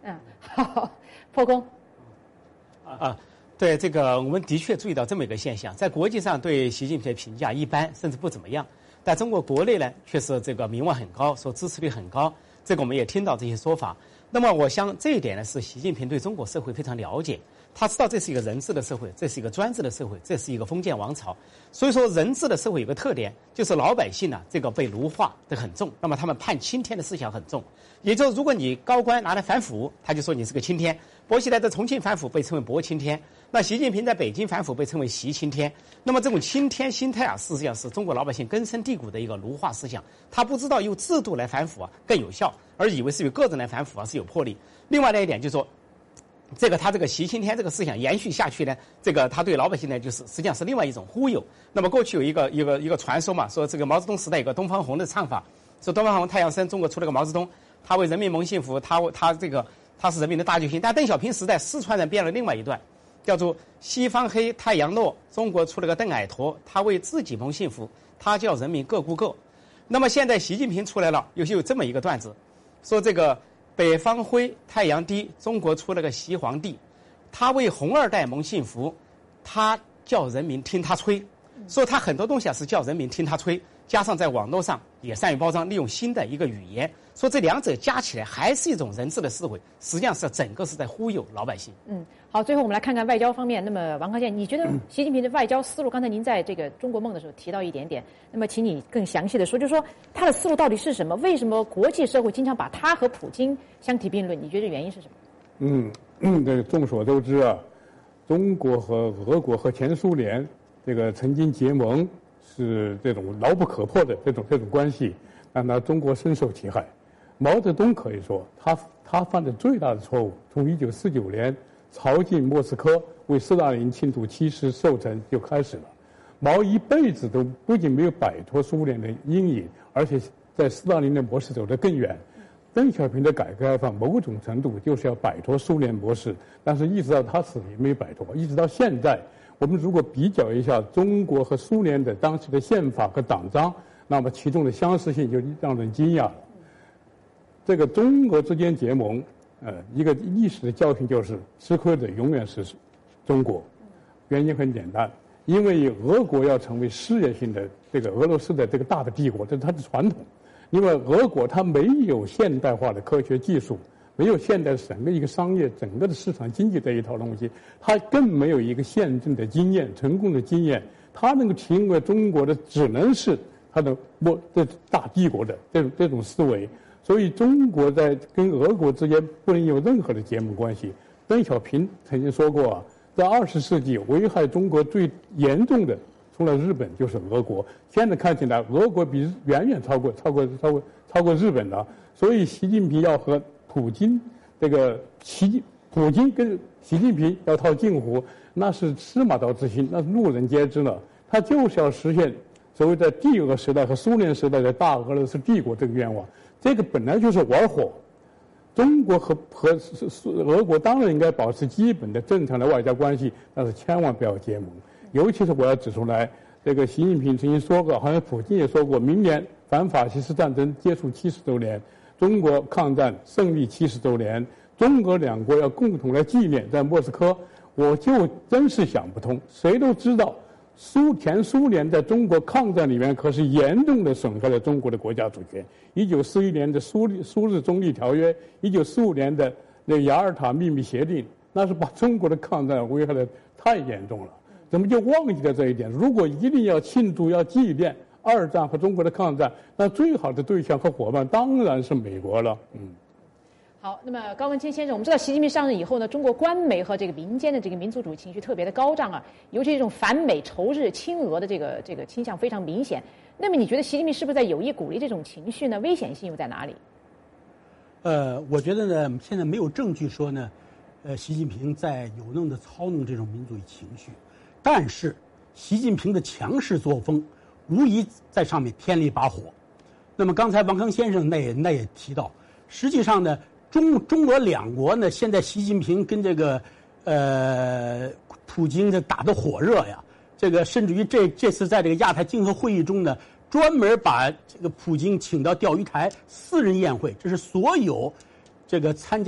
嗯，好，破功。 啊，对这个，我们的确注意到这么一个现象，在国际上对习近平的评价一般，甚至不怎么样。在中国国内呢，却是这个名望很高，说支持率很高，这个我们也听到这些说法。那么我想这一点呢，是习近平对中国社会非常了解，他知道这是一个人治的社会，这是一个专制的社会，这是一个封建王朝。所以说人治的社会有个特点，就是老百姓呢、啊、这个被奴化的很重，那么他们叛钦天的思想很重。也就是如果你高官拿来反腐，他就说你是个钦天。薄熙来在重庆反腐被称为薄钦天，那习近平在北京反腐被称为习钦天。那么这种钦天心态啊，实际上是中国老百姓根深蒂固的一个奴化思想。他不知道用制度来反腐啊更有效，而以为是有个人来反腐啊是有魄力。另外的一点就是说，这个他这个习钦天这个思想延续下去呢，这个他对老百姓呢就是实际上是另外一种忽悠。那么过去有一个一个一个传说嘛，说这个毛泽东时代有个东方红的唱法，说东方红太阳升，中国出了个毛泽东，他为人民谋幸福，他他这个他是人民的大救星。但邓小平时代四川人编了另外一段，叫做西方黑太阳落，中国出了个邓矮陀，他为自己谋幸福，他叫人民各顾各。那么现在习近平出来了，又有这么一个段子，说这个北方灰太阳低，中国出了个习皇帝，他为红二代谋幸福，他叫人民听他吹。说他很多东西啊是叫人民听他吹，加上在网络上也善于包装，利用新的一个语言，说这两者加起来还是一种人治的思维，实际上是整个是在忽悠老百姓。 嗯，好，最后我们来看看外交方面。那么王康健，你觉得习近平的外交思路？刚才您在这个中国梦的时候提到一点点，那么请你更详细的说，就是说他的思路到底是什么？为什么国际社会经常把他和普京相提并论？你觉得原因是什么？ 嗯嗯，这个众所周知啊，中国和俄国和前苏联这个曾经结盟，是这种牢不可破的这种这种关系，让他中国深受其害。毛泽东可以说，他他犯的最大的错误，从一九四九年朝觐莫斯科为斯大林庆祝七十寿辰就开始了。毛一辈子都不仅没有摆脱苏联的阴影，而且在斯大林的模式走得更远。邓小平的改革开放某种程度就是要摆脱苏联模式，但是一直到他死也没有摆脱，一直到现在。我们如果比较一下中国和苏联的当时的宪法和党章，那么其中的相似性就让人惊讶了。这个中俄之间结盟，呃，一个历史的教训就是吃亏的永远是中国。原因很简单，因为俄国要成为事业性的这个俄罗斯的这个大的帝国，这是它的传统。因为俄国它没有现代化的科学技术，没有现代整个一个商业、整个的市场经济这一套东西，它更没有一个宪政的经验、成功的经验。它能够成为中国的，只能是它的末这大帝国的这种这种思维。所以，中国在跟俄国之间不能有任何的结盟关系。邓小平曾经说过啊，在二十世纪危害中国最严重的，除了日本就是俄国。现在看起来，俄国比远远超过超过超过超过日本了。所以，习近平要和普京这个习普京跟习近平要套近乎，那是司马昭之心，那是路人皆知了。他就是要实现所谓的帝俄时代和苏联时代的大俄罗斯帝国这个愿望。这个本来就是玩火。中国和和俄国当然应该保持基本的正常的外交关系，但是千万不要结盟。尤其是我要指出来，这个习近平曾经说过，好像普京也说过，明年反法西斯战争结束七十周年，中国抗战胜利七十周年，中俄两国要共同来纪念在莫斯科。我就真是想不通，谁都知道苏前苏联在中国抗战里面可是严重的损害了中国的国家主权。一九四一年的苏苏日中立条约，一九四五年的那雅尔塔秘密协定，那是把中国的抗战危害的太严重了。怎么就忘记了这一点？如果一定要庆祝、要纪念二战和中国的抗战，那最好的对象和伙伴当然是美国了。嗯。 好，那么高文清先生，我们知道习近平上任以后呢，中国官媒和这个民间的这个民族主义情绪特别的高涨啊，尤其这种反美、仇日、亲俄的这个这个倾向非常明显。那么你觉得习近平是不是在有意鼓励这种情绪呢？危险性又在哪里？ 呃，我觉得呢，现在没有证据说呢，呃，习近平在有弄的操弄这种民族主义情绪，但是习近平的强势作风无疑在上面添了一把火。那么刚才王康先生那也那也提到，实际上呢。中中俄两国呢，现在习近平跟这个呃普京这打得火热呀，这个甚至于这这次在这个亚太经合会议中呢，专门把这个普京请到钓鱼台私人宴会，这是所有这个参加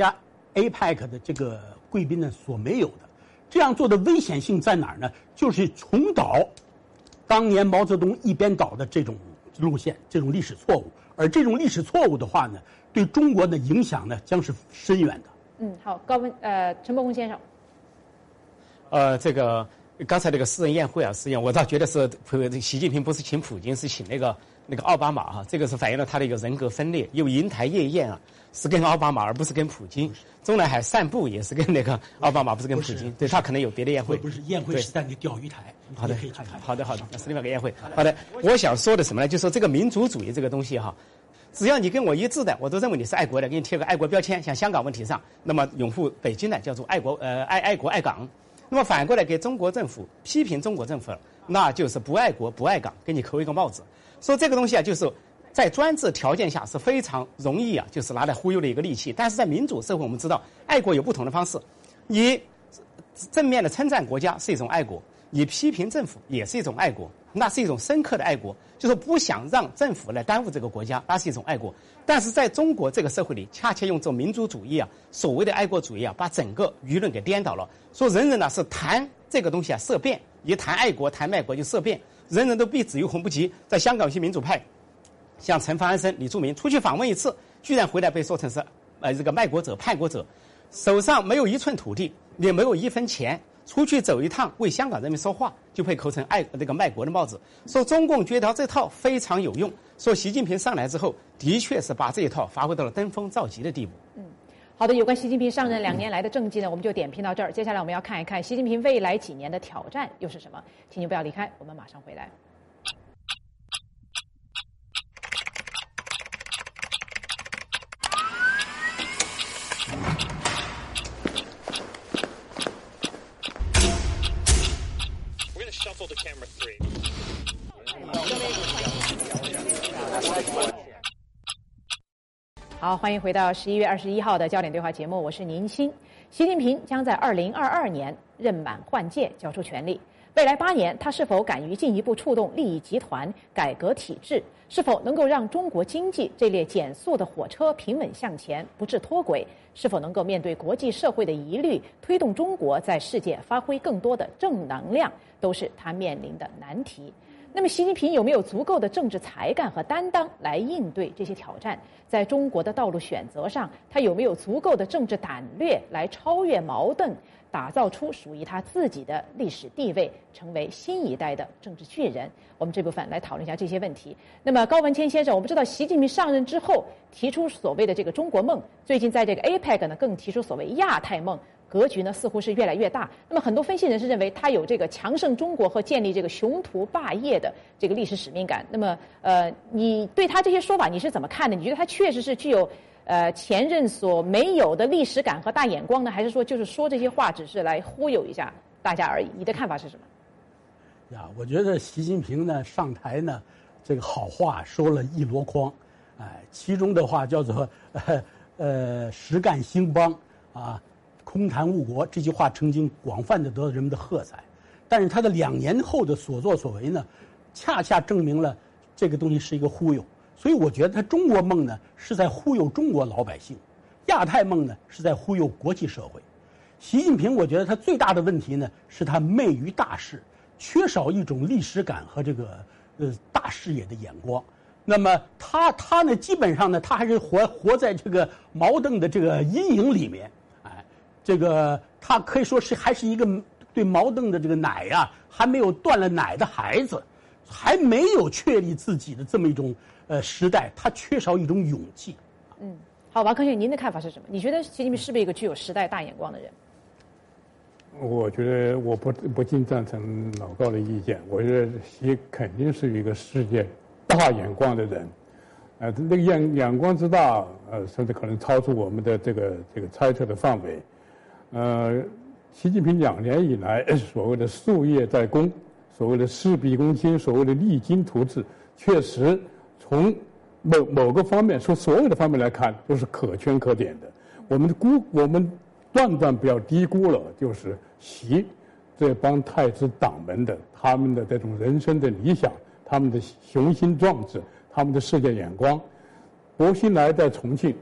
A P E C 的这个贵宾呢所没有的。这样做的危险性在哪儿呢？就是重蹈当年毛泽东一边倒的这种路线，这种历史错误。而这种历史错误的话呢，对中国的影响呢将是深远的。 嗯，好，高文呃陈伯公先生。 呃，这个刚才那个私人宴会啊，实际上我倒觉得是习近平不是请普京，是请那个那个奥巴马哈、啊，这个是反映了他的一个人格分裂。又银台夜宴啊，是跟奥巴马而不是跟普京；中南海散步也是跟那个奥巴马，不是跟普京。对他可能有别的宴会。 不是宴会是在那钓鱼台。 好的，好的，好的，那是另外一个宴会。好的，我想说的什么呢？就是说这个民族主义这个东西哈。只要你跟我一致的，我都认为你是爱国的，给你贴个爱国标签。像香港问题上，那么拥护北京的叫做爱国呃爱爱国爱港。那么反过来给中国政府批评中国政府，那就是不爱国不爱港，给你扣一个帽子。所以这个东西啊，就是在专制条件下是非常容易啊，就是拿来忽悠的一个利器。但是在民主社会，我们知道爱国有不同的方式。你正面的称赞国家是一种爱国，你批评政府也是一种爱国，那是一种深刻的爱国，就是不想让政府来耽误这个国家，那是一种爱国。但是在中国这个社会里，恰恰用这种民族主义啊，所谓的爱国主义啊，把整个舆论给颠倒了。说人人呢是谈这个东西啊色变，一谈爱国谈卖国就色变，人人都避子于鸿不及。在香港有些民主派，像陈方安生、李柱铭出去访问一次，居然回来被说成是呃这个卖国者、叛国者，手上没有一寸土地，也没有一分钱。出去走一趟为香港人民说话，就被扣成爱这个卖国的帽子。说中共觉得这套非常有用，说习近平上来之后的确是把这一套发挥到了登峰造极的地步。 嗯，好的，有关习近平上任两年来的政绩呢，我们就点评到这儿。接下来我们要看一看习近平未来几年的挑战又是什么。请您不要离开，我们马上回来。 Shuffle to camera three. 好，欢迎回到十一月二十一号的焦点对话节目，我是宁鑫。习近平将在二零二二年任满换届，交出权力。未来八年，他是否敢于进一步触动利益集团改革体制？是否能够让中国经济这列减速的火车平稳向前，不致脱轨？是否能够面对国际社会的疑虑，推动中国在世界发挥更多的正能量，都是他面临的难题。那么习近平有没有足够的政治才干和担当来应对这些挑战？在中国的道路选择上，他有没有足够的政治胆略来超越毛邓，打造出属于他自己的历史地位，成为新一代的政治巨人？我们这部分来讨论一下这些问题。那么高文谦先生，我们知道习近平上任之后提出所谓的这个中国梦，最近在这个 A P E C 呢更提出所谓亚太梦，格局呢似乎是越来越大。那么很多分析人士认为他有这个强盛中国和建立这个雄图霸业的这个历史使命感。那么呃，你对他这些说法你是怎么看的？你觉得他确实是具有呃前任所没有的历史感和大眼光呢，还是说就是说这些话只是来忽悠一下大家而已？你的看法是什么？ 呀，我觉得习近平呢上台呢，这个好话说了一箩筐，哎，其中的话叫做呃呃实干兴邦啊，空谈误国，这句话曾经广泛的得到人们的喝彩。但是他的两年后的所作所为呢，恰恰证明了这个东西是一个忽悠。所以我觉得他中国梦呢是在忽悠中国老百姓，亚太梦呢是在忽悠国际社会。习近平我觉得他最大的问题呢是他昧于大事，缺少一种历史感和这个呃大视野的眼光。那么他他呢基本上呢他还是活活在这个毛邓的这个阴影里面，哎，这个他可以说是还是一个对毛邓的这个奶呀、啊、还没有断了奶的孩子，还没有确立自己的这么一种呃时代，他缺少一种勇气。 嗯，好，王克训，您的看法是什么？你觉得习近平是不是一个具有时代大眼光的人？ 我觉得我不不尽赞成老高的意见。我觉得习肯定是一个世界大眼光的人，呃，那个眼眼光之大，呃，甚至可能超出我们的这个这个猜测的范围。呃，习近平两年以来所谓的术业在躬，所谓的事必躬亲，所谓的励精图治，确实从某某个方面，从所有的方面来看，都是可圈可点的。我们估我们断断不要低估了，就是习这帮太子党们的他们的这种人生的理想，他们的雄心壮志，他们的世界眼光。薄熙来在重庆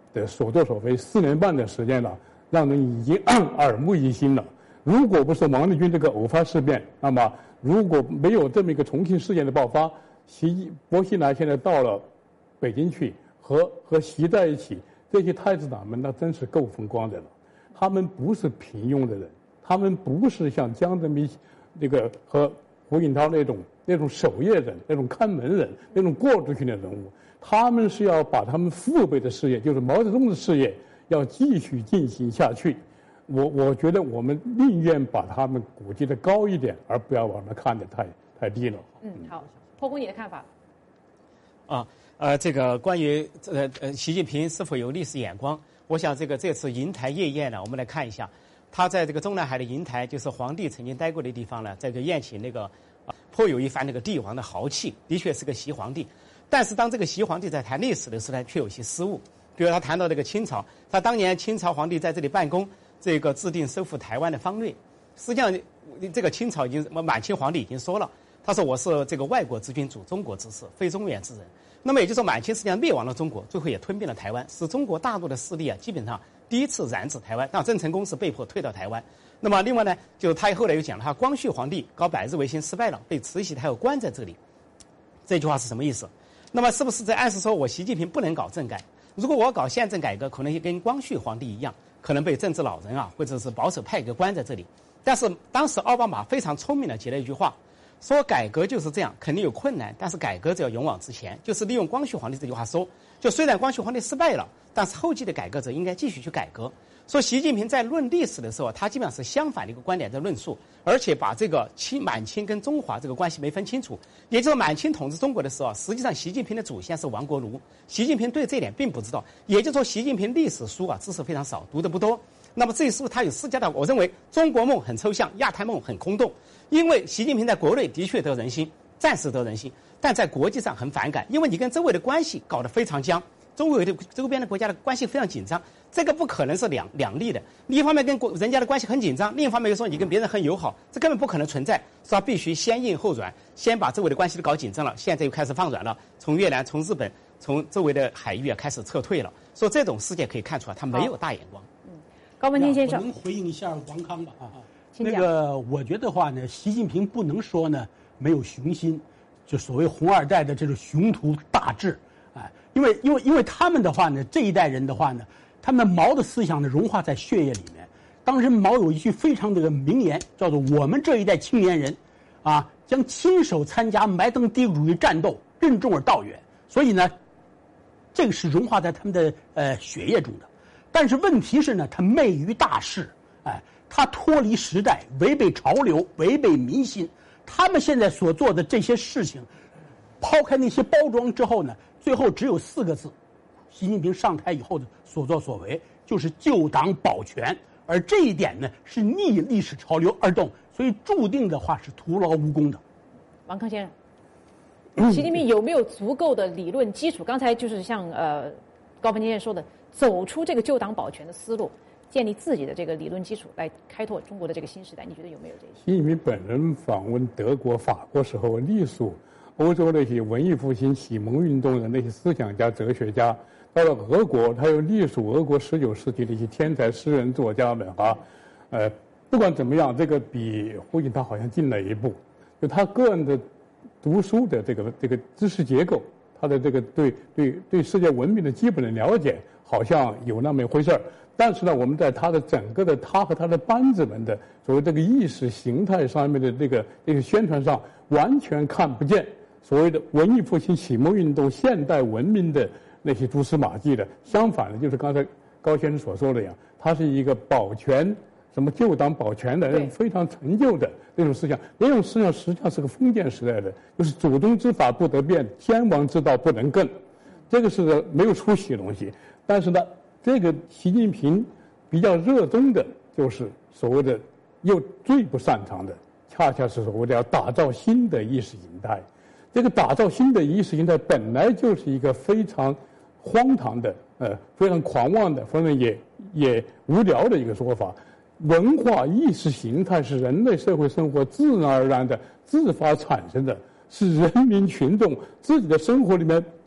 的所作所为，四年半的时间了，让人已经耳目一新了。如果不是王立军这个偶发事变，那么如果没有这么一个重庆事件的爆发，习薄熙来现在到了北京去，和和习在一起，这些太子党们那真是够风光的了。他们不是平庸的人，他们不是像江泽民那个和胡锦涛那种那种守夜人、那种看门人、那种过渡性的人物。他们是要把他们父辈的事业，就是毛泽东的事业，要继续进行下去。我我觉得我们宁愿把他们估计的高一点，而不要把它看得太太低了。 嗯，好，破空你的看法。 啊，呃，这个关于呃呃习近平是否有历史眼光，我想这个这次瀛台夜宴呢，我们来看一下，他在这个中南海的瀛台，就是皇帝曾经待过的地方呢，这个宴请那个啊，颇有一番那个帝王的豪气，的确是个习皇帝。但是当这个习皇帝在谈历史的时候呢，却有些失误。比如他谈到这个清朝，他当年清朝皇帝在这里办公，这个制定收复台湾的方略。实际上，这个清朝已经满清皇帝已经说了，他说我是这个外国之君主中国之事，非中原之人。那么也就是说，满清实际上灭亡了中国，最后也吞并了台湾，使中国大陆的势力啊，基本上第一次染指台湾。让郑成功是被迫退到台湾。那么另外呢，就是他后来又讲了，他光绪皇帝搞百日维新失败了，被慈禧太后关在这里。这句话是什么意思？那么是不是在暗示说我习近平不能搞政改？如果我搞宪政改革，可能也跟光绪皇帝一样，可能被政治老人啊或者是保守派给关在这里。但是当时奥巴马非常聪明的接了一句话，说改革就是这样，肯定有困难，但是改革只要勇往直前。就是利用光绪皇帝这句话说，就虽然光绪皇帝失败了，但是后继的改革者应该继续去改革。说习近平在论历史的时候，他基本上是相反的一个观点在论述，而且把这个清满清跟中华这个关系没分清楚。也就是满清统治中国的时候，实际上习近平的祖先是亡国奴，习近平对这点并不知道。也就是说，习近平历史书啊知识非常少，读的不多。那么这一书他有施加的，我认为中国梦很抽象，亚太梦很空洞。因为习近平在国内的确得人心，暂时得人心，但在国际上很反感，因为你跟周围的关系搞得非常僵，周围的周边的国家的关系非常紧张，这个不可能是两两立的。你一方面跟国人家的关系很紧张，另一方面又说你跟别人很友好，这根本不可能存在。说必须先硬后软，先把周围的关系都搞紧张了，现在又开始放软了，从越南、从日本、从周围的海域啊开始撤退了。说这种世界可以看出来，他没有大眼光。 嗯，高文清先生， 我能回应一下王康吧？啊， 请讲。 那个我觉得话呢，习近平不能说呢没有雄心，就所谓红二代的这种雄图大志。哎，因为因为因为他们的话呢，这一代人的话呢，他们毛的思想呢融化在血液里面。当时毛有一句非常这个名言，叫做“我们这一代青年人，啊，将亲手参加埋登帝国主义战斗，任重而道远”。所以呢，这个是融化在他们的呃血液中的。但是问题是呢，他昧于大势，哎，他脱离时代，违背潮流，违背民心。他们现在所做的这些事情，抛开那些包装之后呢，最后只有四个字：习近平上台以后的所作所为就是救党保全。而这一点呢，是逆历史潮流而动，所以注定的话是徒劳无功的。 王康先生，习近平有没有足够的理论基础？刚才就是像呃高文先生说的，走出这个救党保全的思路，建立自己的这个理论基础，来开拓中国的这个新时代。你觉得有没有这些？ 习近平本人访问德国、法国时候，隶属欧洲那些文艺复兴、启蒙运动的那些思想家、哲学家。到了俄国，他又隶属俄国十九世纪的一些天才诗人、作家们啊，呃，不管怎么样，这个比胡锦涛好像进了一步。就他个人的读书的这个这个知识结构，他的这个对对对世界文明的基本的了解，好像有那么一回事儿。但是呢，我们在他的整个的他和他的班子们的所谓这个意识形态上面的这个这个宣传上，完全看不见所谓的文艺复兴、启蒙运动、现代文明的那些蛛丝马迹的。相反的，就是刚才高先生所说的一样，他是一个保全什么救党保全的那种非常陈旧的那种思想。那种思想实际上是个封建时代的，就是祖宗之法不得变，天王之道不能更，这个是没有出息的东西。但是呢，这个习近平比较热衷的就是所谓的又最不擅长的，恰恰是所谓的要打造新的意识形态。这个打造新的意识形态本来就是一个非常荒唐的、呃非常狂妄的，反正也也无聊的一个说法。文化意识形态是人类社会生活自然而然的、自发产生的，是人民群众自己的生活里面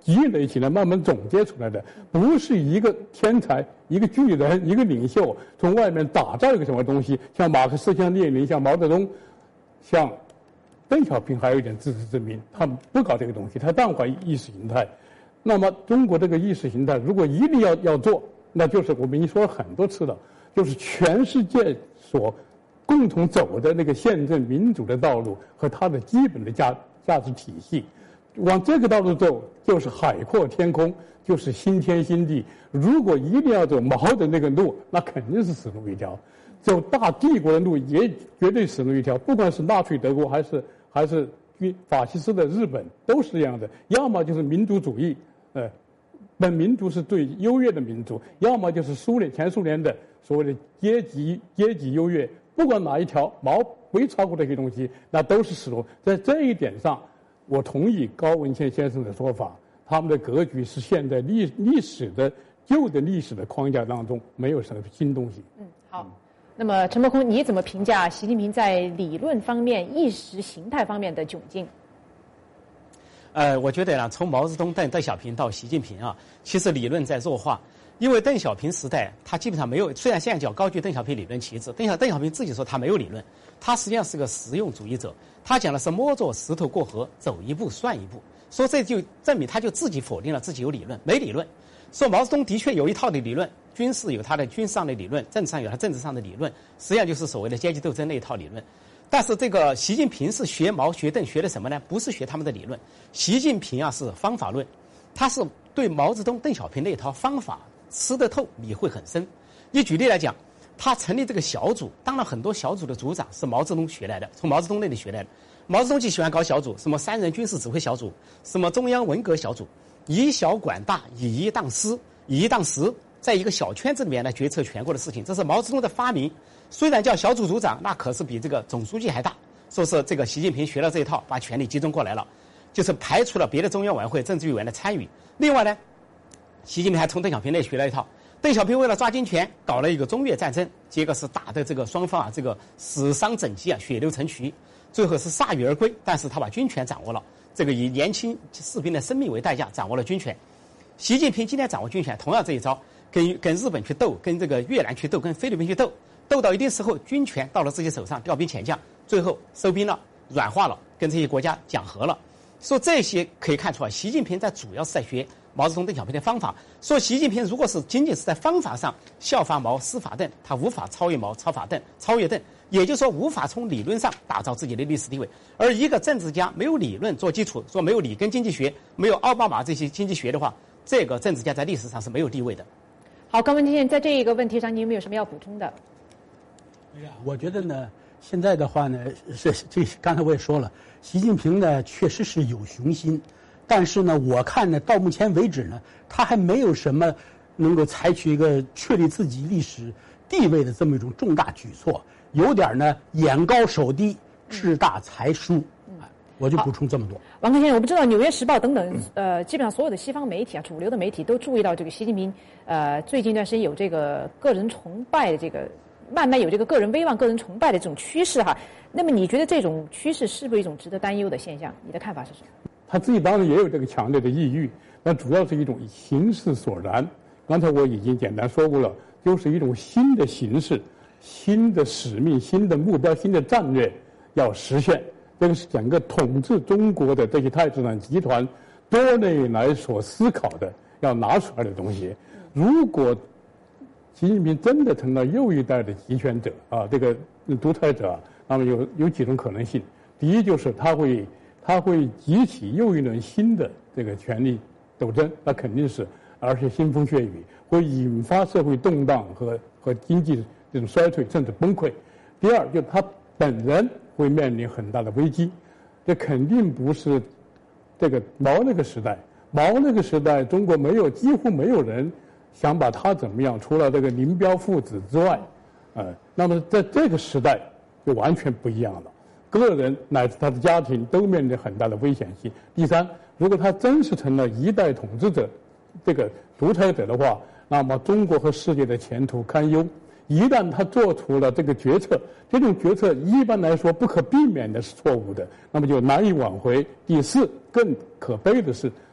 积累起来、慢慢总结出来的，不是一个天才、一个巨人、一个领袖从外面打造一个什么东西，像马克思、像列宁、像毛泽东、像邓小平还有一点自知之明，他们不搞这个东西，他淡化意识形态。那么中国这个意识形态，如果一定要要做，那就是我们已经说了很多次了，就是全世界所共同走的那个宪政民主的道路和它的基本的价价值体系，往这个道路走就是海阔天空，就是新天新地。如果一定要走毛的那个路，那肯定是死路一条。走大帝国的路也绝对死路一条，不管是纳粹德国还是还是法西斯的日本，都是这样的。要么就是民族主义，呃，本民族是最优越的民族；要么就是苏联前苏联的所谓的阶级阶级优越。不管哪一条，毛不会超过这些东西，那都是死路。在这一点上，我同意高文谦先生的说法，他们的格局是现在历历史的旧的历史的框架当中，没有什么新东西。 嗯，好。那么陈伯空，你怎么评价习近平在理论方面、意识形态方面的窘境？ 呃，我觉得呢，从毛泽东、邓邓小平到习近平啊，其实理论在弱化。因为邓小平时代，他基本上没有，虽然现在叫高举邓小平理论旗帜，邓小邓小平自己说他没有理论，他实际上是个实用主义者，他讲的是摸着石头过河，走一步算一步。说这就证明他就自己否定了自己有理论，没理论。说毛泽东的确有一套的理论，军事有他的军事上的理论，政治上有他政治上的理论，实际上就是所谓的阶级斗争那一套理论。但是这个习近平是学毛学邓学的什么呢？不是学他们的理论，习近平啊是方法论，他是对毛泽东、邓小平那一套方法吃得透，理会很深。你举例来讲，他成立这个小组，当然很多小组的组长是毛泽东学来的，从毛泽东那里学来的。毛泽东就喜欢搞小组，什么三人军事指挥小组，什么中央文革小组，以小管大，以一当十，以一当十，在一个小圈子里面来决策全国的事情，这是毛泽东的发明。虽然叫小组组长，那可是比这个总书记还大。说是这个习近平学了这一套，把权力集中过来了，就是排除了别的中央委员会政治委员的参与。另外呢，习近平还从邓小平那学了一套。邓小平为了抓金权，搞了一个中越战争，结果是打的这个双方啊，这个死伤整齐啊，血流成渠，最后是铩羽而归。但是他把军权掌握了，这个以年轻士兵的生命为代价掌握了军权。习近平今天掌握军权，同样这一招，跟跟日本去斗，跟这个越南去斗，跟菲律宾去斗，斗到一定时候，军权到了自己手上，调兵遣将，最后收兵了，软化了，跟这些国家讲和了。说这些可以看出来，习近平在主要是在学毛泽东、邓小平的方法。说习近平如果是仅仅是在方法上效法毛、师法邓，他无法超越毛、超法邓、超越邓，也就是说无法从理论上打造自己的历史地位。而一个政治家没有理论做基础，说没有里根经济学，没有奥巴马这些经济学的话，这个政治家在历史上是没有地位的。 好，高文谦，在这一个问题上，你有没有什么要补充的？ 哎呀，我觉得呢，现在的话呢，是这刚才我也说了，习近平呢确实是有雄心，但是呢，我看呢，到目前为止呢，他还没有什么能够采取一个确立自己历史地位的这么一种重大举措，有点呢眼高手低，志大才疏。嗯，我就补充这么多。 王克先生，我不知道《纽约时报》等等，呃，基本上所有的西方媒体啊，主流的媒体都注意到这个习近平，呃，最近一段时间有这个个人崇拜的这个。慢慢有这个个人威望、个人崇拜的这种趋势哈，那么你觉得这种趋势是不是一种值得担忧的现象？你的看法是什么？ 他自己当然也有这个强烈的抑郁，那主要是一种形势所然。刚才我已经简单说过了，就是一种新的形势、新的使命、新的目标、新的战略要实现。这个是整个统治中国的这些太子党集团多年以来所思考的、要拿出来的东西。如果习近平真的成了又一代的集权者啊，这个独裁者，那么有有几种可能性。第一就是他会他会激起又一轮新的这个权力斗争，那肯定是，而且腥风血雨，会引发社会动荡和和经济这种衰退甚至崩溃。第二，就他本人会面临很大的危机，这肯定不是这个毛那个时代，毛那个时代中国没有几乎没有人想把他怎么样，除了这个林彪父子之外，呃，那么在这个时代就完全不一样了，个人乃至他的家庭都面临很大的危险性。第三，如果他真是成了一代统治者，这个独裁者的话，那么中国和世界的前途堪忧。一旦他做出了这个决策，这种决策一般来说不可避免的是错误的，那么就难以挽回。第四，更可悲的是，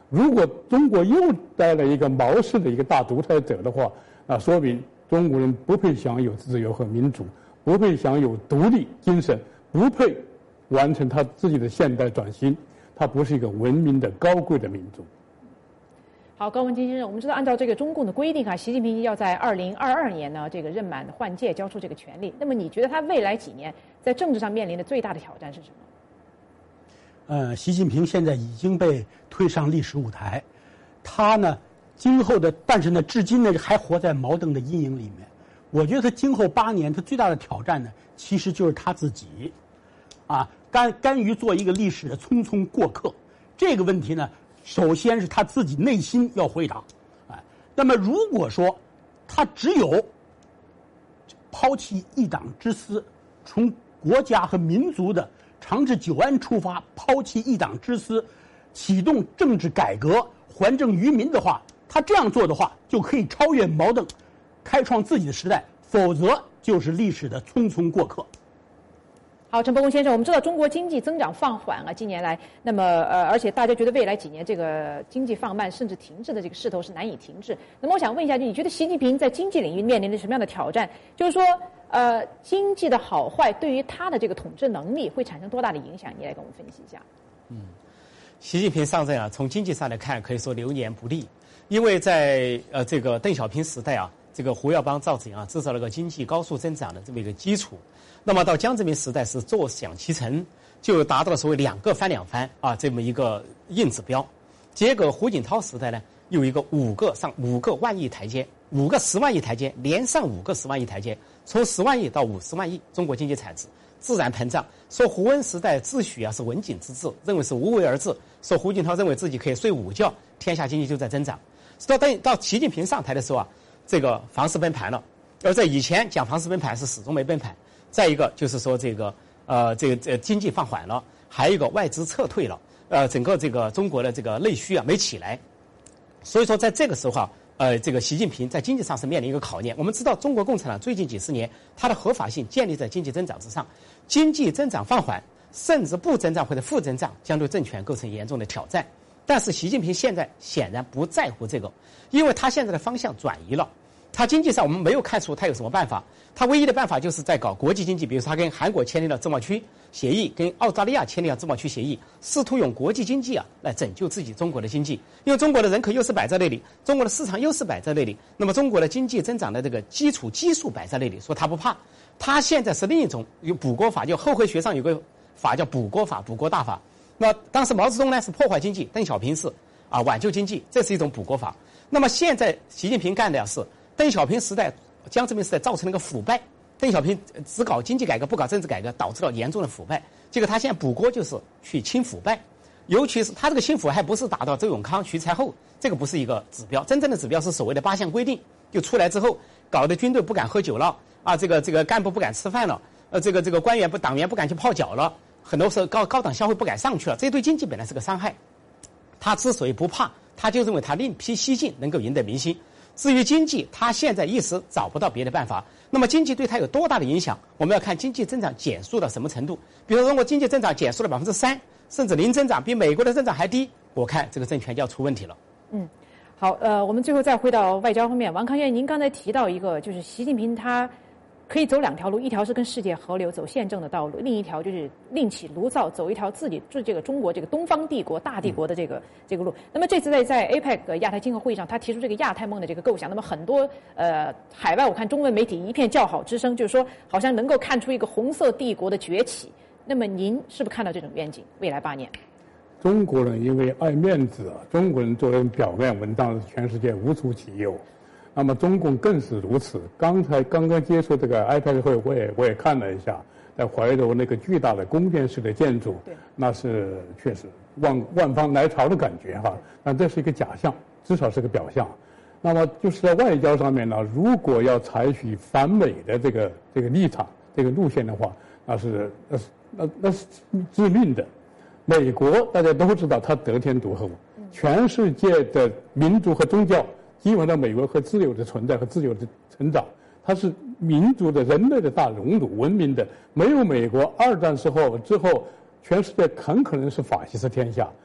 如果中国又带来一个毛式的一个大独裁者的话，那说明中国人不配享有自由和民主，不配享有独立精神，不配完成他自己的现代转型，他不是一个文明的高贵的民族。 好，高文金先生，我们知道按照这个中共的规定啊，习近平要在二零二二年呢这个任满换届，交出这个权利。那么你觉得他未来几年在政治上面临的最大的挑战是什么？ 呃，习近平现在已经被推上历史舞台，他呢，今后的，但是呢，至今呢还活在毛邓的阴影里面。我觉得他今后八年，他最大的挑战呢，其实就是他自己，啊，甘甘于做一个历史的匆匆过客。这个问题呢，首先是他自己内心要回答，哎，那么如果说他只有抛弃一党之私，从国家和民族的长治久安出发，抛弃一党之私，启动政治改革，还政于民的话，他这样做的话，就可以超越毛邓，开创自己的时代；否则就是历史的匆匆过客。 好，陈伯公先生，我们知道中国经济增长放缓啊，近年来，那么呃，而且大家觉得未来几年这个经济放慢甚至停滞的这个势头是难以停滞。那么我想问一下，你觉得习近平在经济领域面临着什么样的挑战？就是说，呃，经济的好坏对于他的这个统治能力会产生多大的影响？你来跟我们分析一下。 嗯，习近平上任啊，从经济上来看，可以说流年不利，因为在呃这个邓小平时代啊，这个胡耀邦、赵紫阳啊，制造了个经济高速增长的这么一个基础。那么到江泽民时代是坐享其成，就达到了所谓两个翻两番啊这么一个硬指标。结果胡锦涛时代呢，有一个五个上五个万亿台阶，五个十万亿台阶，连上五个十万亿台阶，从十万亿到五十万亿，中国经济产值自然膨胀。说胡温时代自诩啊是文景之治，认为是无为而治。说胡锦涛认为自己可以睡午觉，天下经济就在增长。到到到习近平上台的时候啊，这个房市崩盘了。而在以前讲房市崩盘是始终没崩盘。再一个就是说这个呃这个这经济放缓了，还有一个外资撤退了，呃整个这个中国的这个内需啊没起来，所以说在这个时候啊，呃这个习近平在经济上是面临一个考验。我们知道中国共产党最近几十年它的合法性建立在经济增长之上，经济增长放缓甚至不增长或者负增长将对政权构成严重的挑战。但是习近平现在显然不在乎这个，因为他现在的方向转移了。他经济上我们没有看出他有什么办法，他唯一的办法就是在搞国际经济，比如说他跟韩国签订了自贸区协议，跟澳大利亚签订了自贸区协议，试图用国际经济啊来拯救自己中国的经济。因为中国的人口优势摆在那里，中国的市场优势摆在那里，那么中国的经济增长的这个基础基数摆在那里，说他不怕。他现在是另一种有补国法，就后回学上有个法叫补国法，补国大法。那当时毛泽东呢是破坏经济，邓小平是啊挽救经济，这是一种补国法。那么现在习近平干的是邓小平时代、江泽民时代造成了一个腐败。邓小平只搞经济改革，不搞政治改革，导致了严重的腐败。结果他现在补国就是去清腐败，尤其是他这个清腐还不是打到周永康、徐才厚，这个不是一个指标，真正的指标是所谓的八项规定。就出来之后，搞得军队不敢喝酒了啊，这个这个干部不敢吃饭了，呃，这个这个官员不党员不敢去泡脚了，很多时候高高档消费不敢上去了，这对经济本来是个伤害。他之所以不怕，他就认为他另辟蹊径能够赢得民心。至于经济，他现在一时找不到别的办法。那么经济对他有多大的影响？我们要看经济增长减速到什么程度。比如说，中国经济增长减速了百分之三，甚至零增长，比美国的增长还低，我看这个政权就要出问题了。 嗯，好，呃，我们最后再回到外交方面，王康燕，您刚才提到一个，就是习近平他可以走两条路，一条是跟世界合流，走宪政的道路；另一条就是另起炉灶，走一条自己就这个中国这个东方帝国大帝国的这个、嗯、这个路。那么这次在在 A P E C 亚太经合会议上，他提出这个亚太梦的这个构想，那么很多呃海外我看中文媒体一片叫好之声，就是说好像能够看出一个红色帝国的崛起。那么您是不是看到这种愿景？未来八年， 中国人因为爱面子啊，中国人做人表面文章，全世界无出其右。那么中共更是如此。刚才刚刚接触这个 A P E C 会，我也我也看了一下，在怀柔那个巨大的宫殿式的建筑，那是确实万万方来朝的感觉哈。但这是一个假象，至少是个表象。那么就是在外交上面呢，如果要采取反美的这个这个立场、这个路线的话，那是那是那那是致命的。美国大家都知道，它得天独厚，全世界的民族和宗教。基本上美国和自由的存在和自由的成长，它是民族的人类的大熔炉，文明的。没有美国，二战时候之后，全世界很可能是法西斯天下。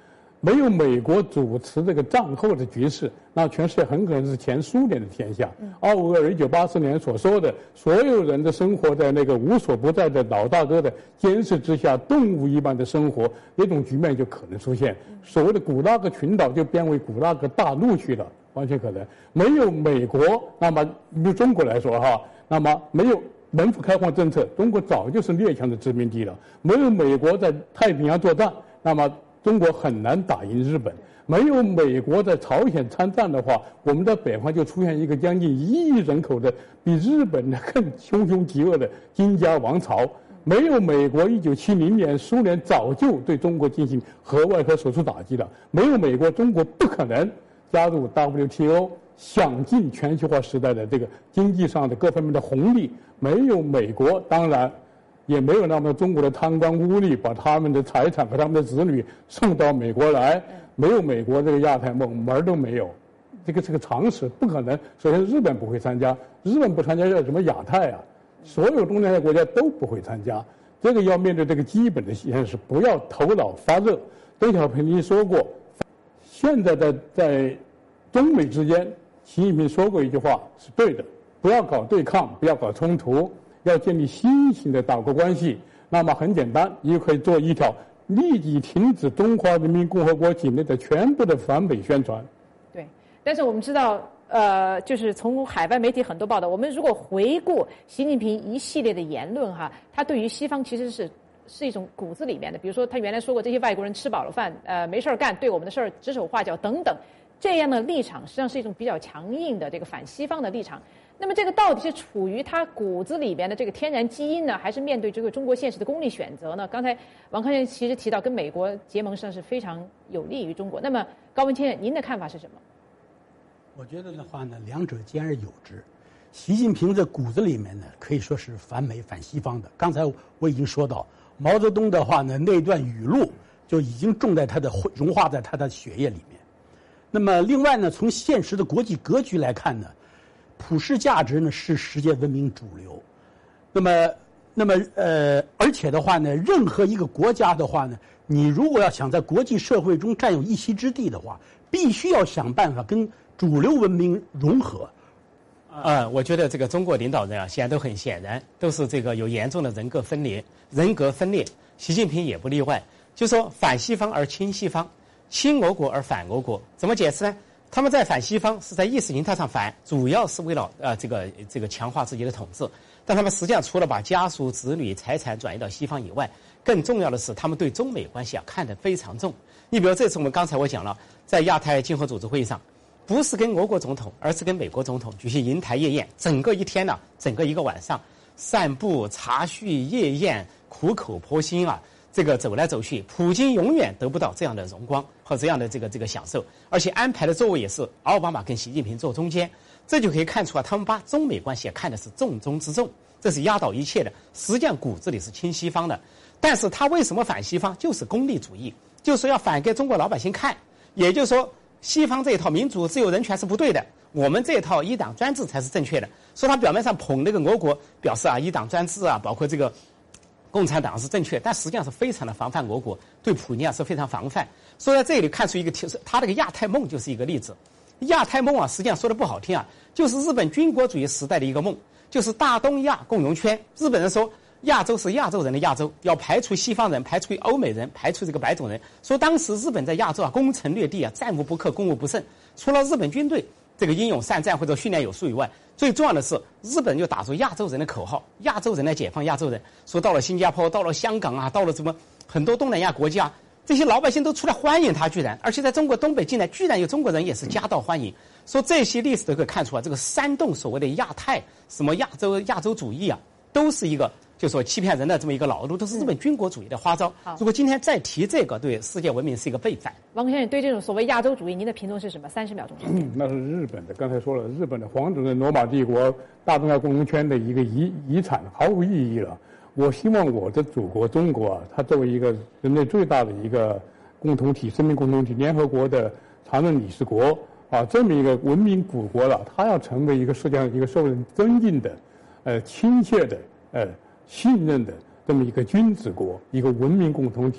没有美国主持这个战后的局势，那全世界很可能是前苏联的天下。奥威尔一九八四年所说的，所有人的生活在那个无所不在的老大哥的监视之下，动物一般的生活，那种局面就可能出现。所谓的古拉格群岛就变为古拉格大陆去了，完全可能。没有美国，那么比如中国来说哈，那么没有门户开放政策，中国早就是列强的殖民地了。没有美国在太平洋作战，那么中国很难打赢日本。没有美国在朝鲜参战的话，我们在北方就出现一个将近一亿人口的比日本的更凶凶极恶的金家王朝。没有美国，一九七零年苏联早就对中国进行核外核手术打击了。没有美国，中国不可能加入 W T O， 享尽全球化时代的这个经济上的各方面的红利。没有美国，当然也没有那么中国的贪官污吏把他们的财产和他们的子女送到美国来。没有美国，这个亚太梦门儿都没有，这个是个常识，不可能。首先，日本不会参加，日本不参加要什么亚太啊？所有中南海国家都不会参加，这个要面对这个基本的现实，不要头脑发热。邓小平说过，现在在在中美之间，习近平说过一句话是对的：不要搞对抗，不要搞冲突，要建立新型的岛国关系。那么很简单，你就可以做一条。立即停止中华人民共和国境内的全部的反美宣传。 对，但是我们知道，呃，就是从海外媒体很多报道，我们如果回顾习近平一系列的言论哈，他对于西方其实是是一种骨子里面的，比如说他原来说过这些外国人吃饱了饭，呃，没事儿干，对我们的事儿指手画脚等等，这样的立场实际上是一种比较强硬的这个反西方的立场。那么这个到底是处于他骨子里边的这个天然基因呢，还是面对这个中国现实的功利选择呢？刚才王康先生其实提到跟美国结盟实际上是非常有利于中国。那么高文谦生，您的看法是什么？ 我觉得的话呢，两者兼而有之。习近平的骨子里面呢，可以说是反美反西方的。刚才我已经说到，毛泽东的话呢，那段语录就已经种在他的融化在他的血液里面。那么另外呢，从现实的国际格局来看呢，普世价值呢是世界文明主流，那么，那么呃，而且的话呢，任何一个国家的话呢，你如果要想在国际社会中占有一席之地的话，必须要想办法跟主流文明融合。 呃，我觉得这个中国领导人啊，现在都很显然都是这个有严重的人格分裂，人格分裂，习近平也不例外。就说反西方而亲西方，亲俄国而反俄国，怎么解释呢？他们在反西方是在意识形态上反，主要是为了呃这个这个强化自己的统治。但他们实际上除了把家属、子女、财产转移到西方以外，更重要的是他们对中美关系啊看得非常重。你比如这次我们刚才我讲了，在亚太经合组织会议上，不是跟俄国总统，而是跟美国总统举行银台夜宴，整个一天呢、啊，整个一个晚上，散步、茶叙、夜宴，苦口婆心啊。这个走来走去，普京永远得不到这样的荣光和这样的这个这个享受，而且安排的座位也是奥巴马跟习近平坐中间，这就可以看出啊，他们把中美关系看的是重中之重，这是压倒一切的。实际上骨子里是亲西方的，但是他为什么反西方？就是功利主义，就是说要反给中国老百姓看，也就是说西方这一套民主、自由、人权是不对的，我们这一套一党专制才是正确的。说他表面上捧那个俄国，表示啊一党专制啊，包括这个。共产党是正确，但实际上是非常的防范俄国，对普京啊是非常防范。所以在这里看出一个，他这个亚太梦就是一个例子。亚太梦啊，实际上说的不好听啊，就是日本军国主义时代的一个梦，就是大东亚共荣圈。日本人说亚洲是亚洲人的亚洲，要排除西方人，排除欧美人，排除这个白种人。说当时日本在亚洲啊攻城略地啊，战无不克，攻无不胜。除了日本军队这个英勇善战或者训练有素以外，最重要的是日本就打出亚洲人的口号，亚洲人来解放亚洲人。说到了新加坡，到了香港啊，到了什么很多东南亚国家，这些老百姓都出来欢迎他，居然，而且在中国东北境内居然有中国人也是夹道欢迎。说这些历史都可以看出啊，这个煽动所谓的亚太什么亚洲亚洲主义啊，都是一个就说欺骗人的这么一个老路，都是日本军国主义的花招。如果今天再提这个，对世界文明是一个背反。 王先生对这种所谓亚洲主义，您的评论是什么？三十秒钟。 嗯，那是日本的，刚才说了，日本的黄种人罗马帝国大东亚共荣圈的一个遗遗产，毫无意义了。我希望我的祖国中国啊，它作为一个人类最大的一个共同体、生命共同体，联合国的常任理事国啊，这么一个文明古国了，它要成为一个世界上一个受人尊敬的、呃亲切的、呃信任的这么一个君子国，一个文明共同体。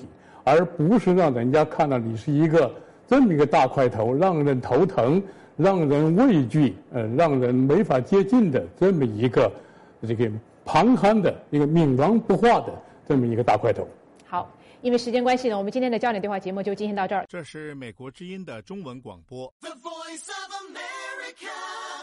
而不是让人家看到你是一个这么一个大块头，让人头疼、让人畏惧、呃，让人没法接近的这么一个这个庞憨的一个冥顽不化的这么一个大块头。 好，因为时间关系呢，我们今天的焦点对话节目就进行到这儿。 这是美国之音的中文广播。The Voice of America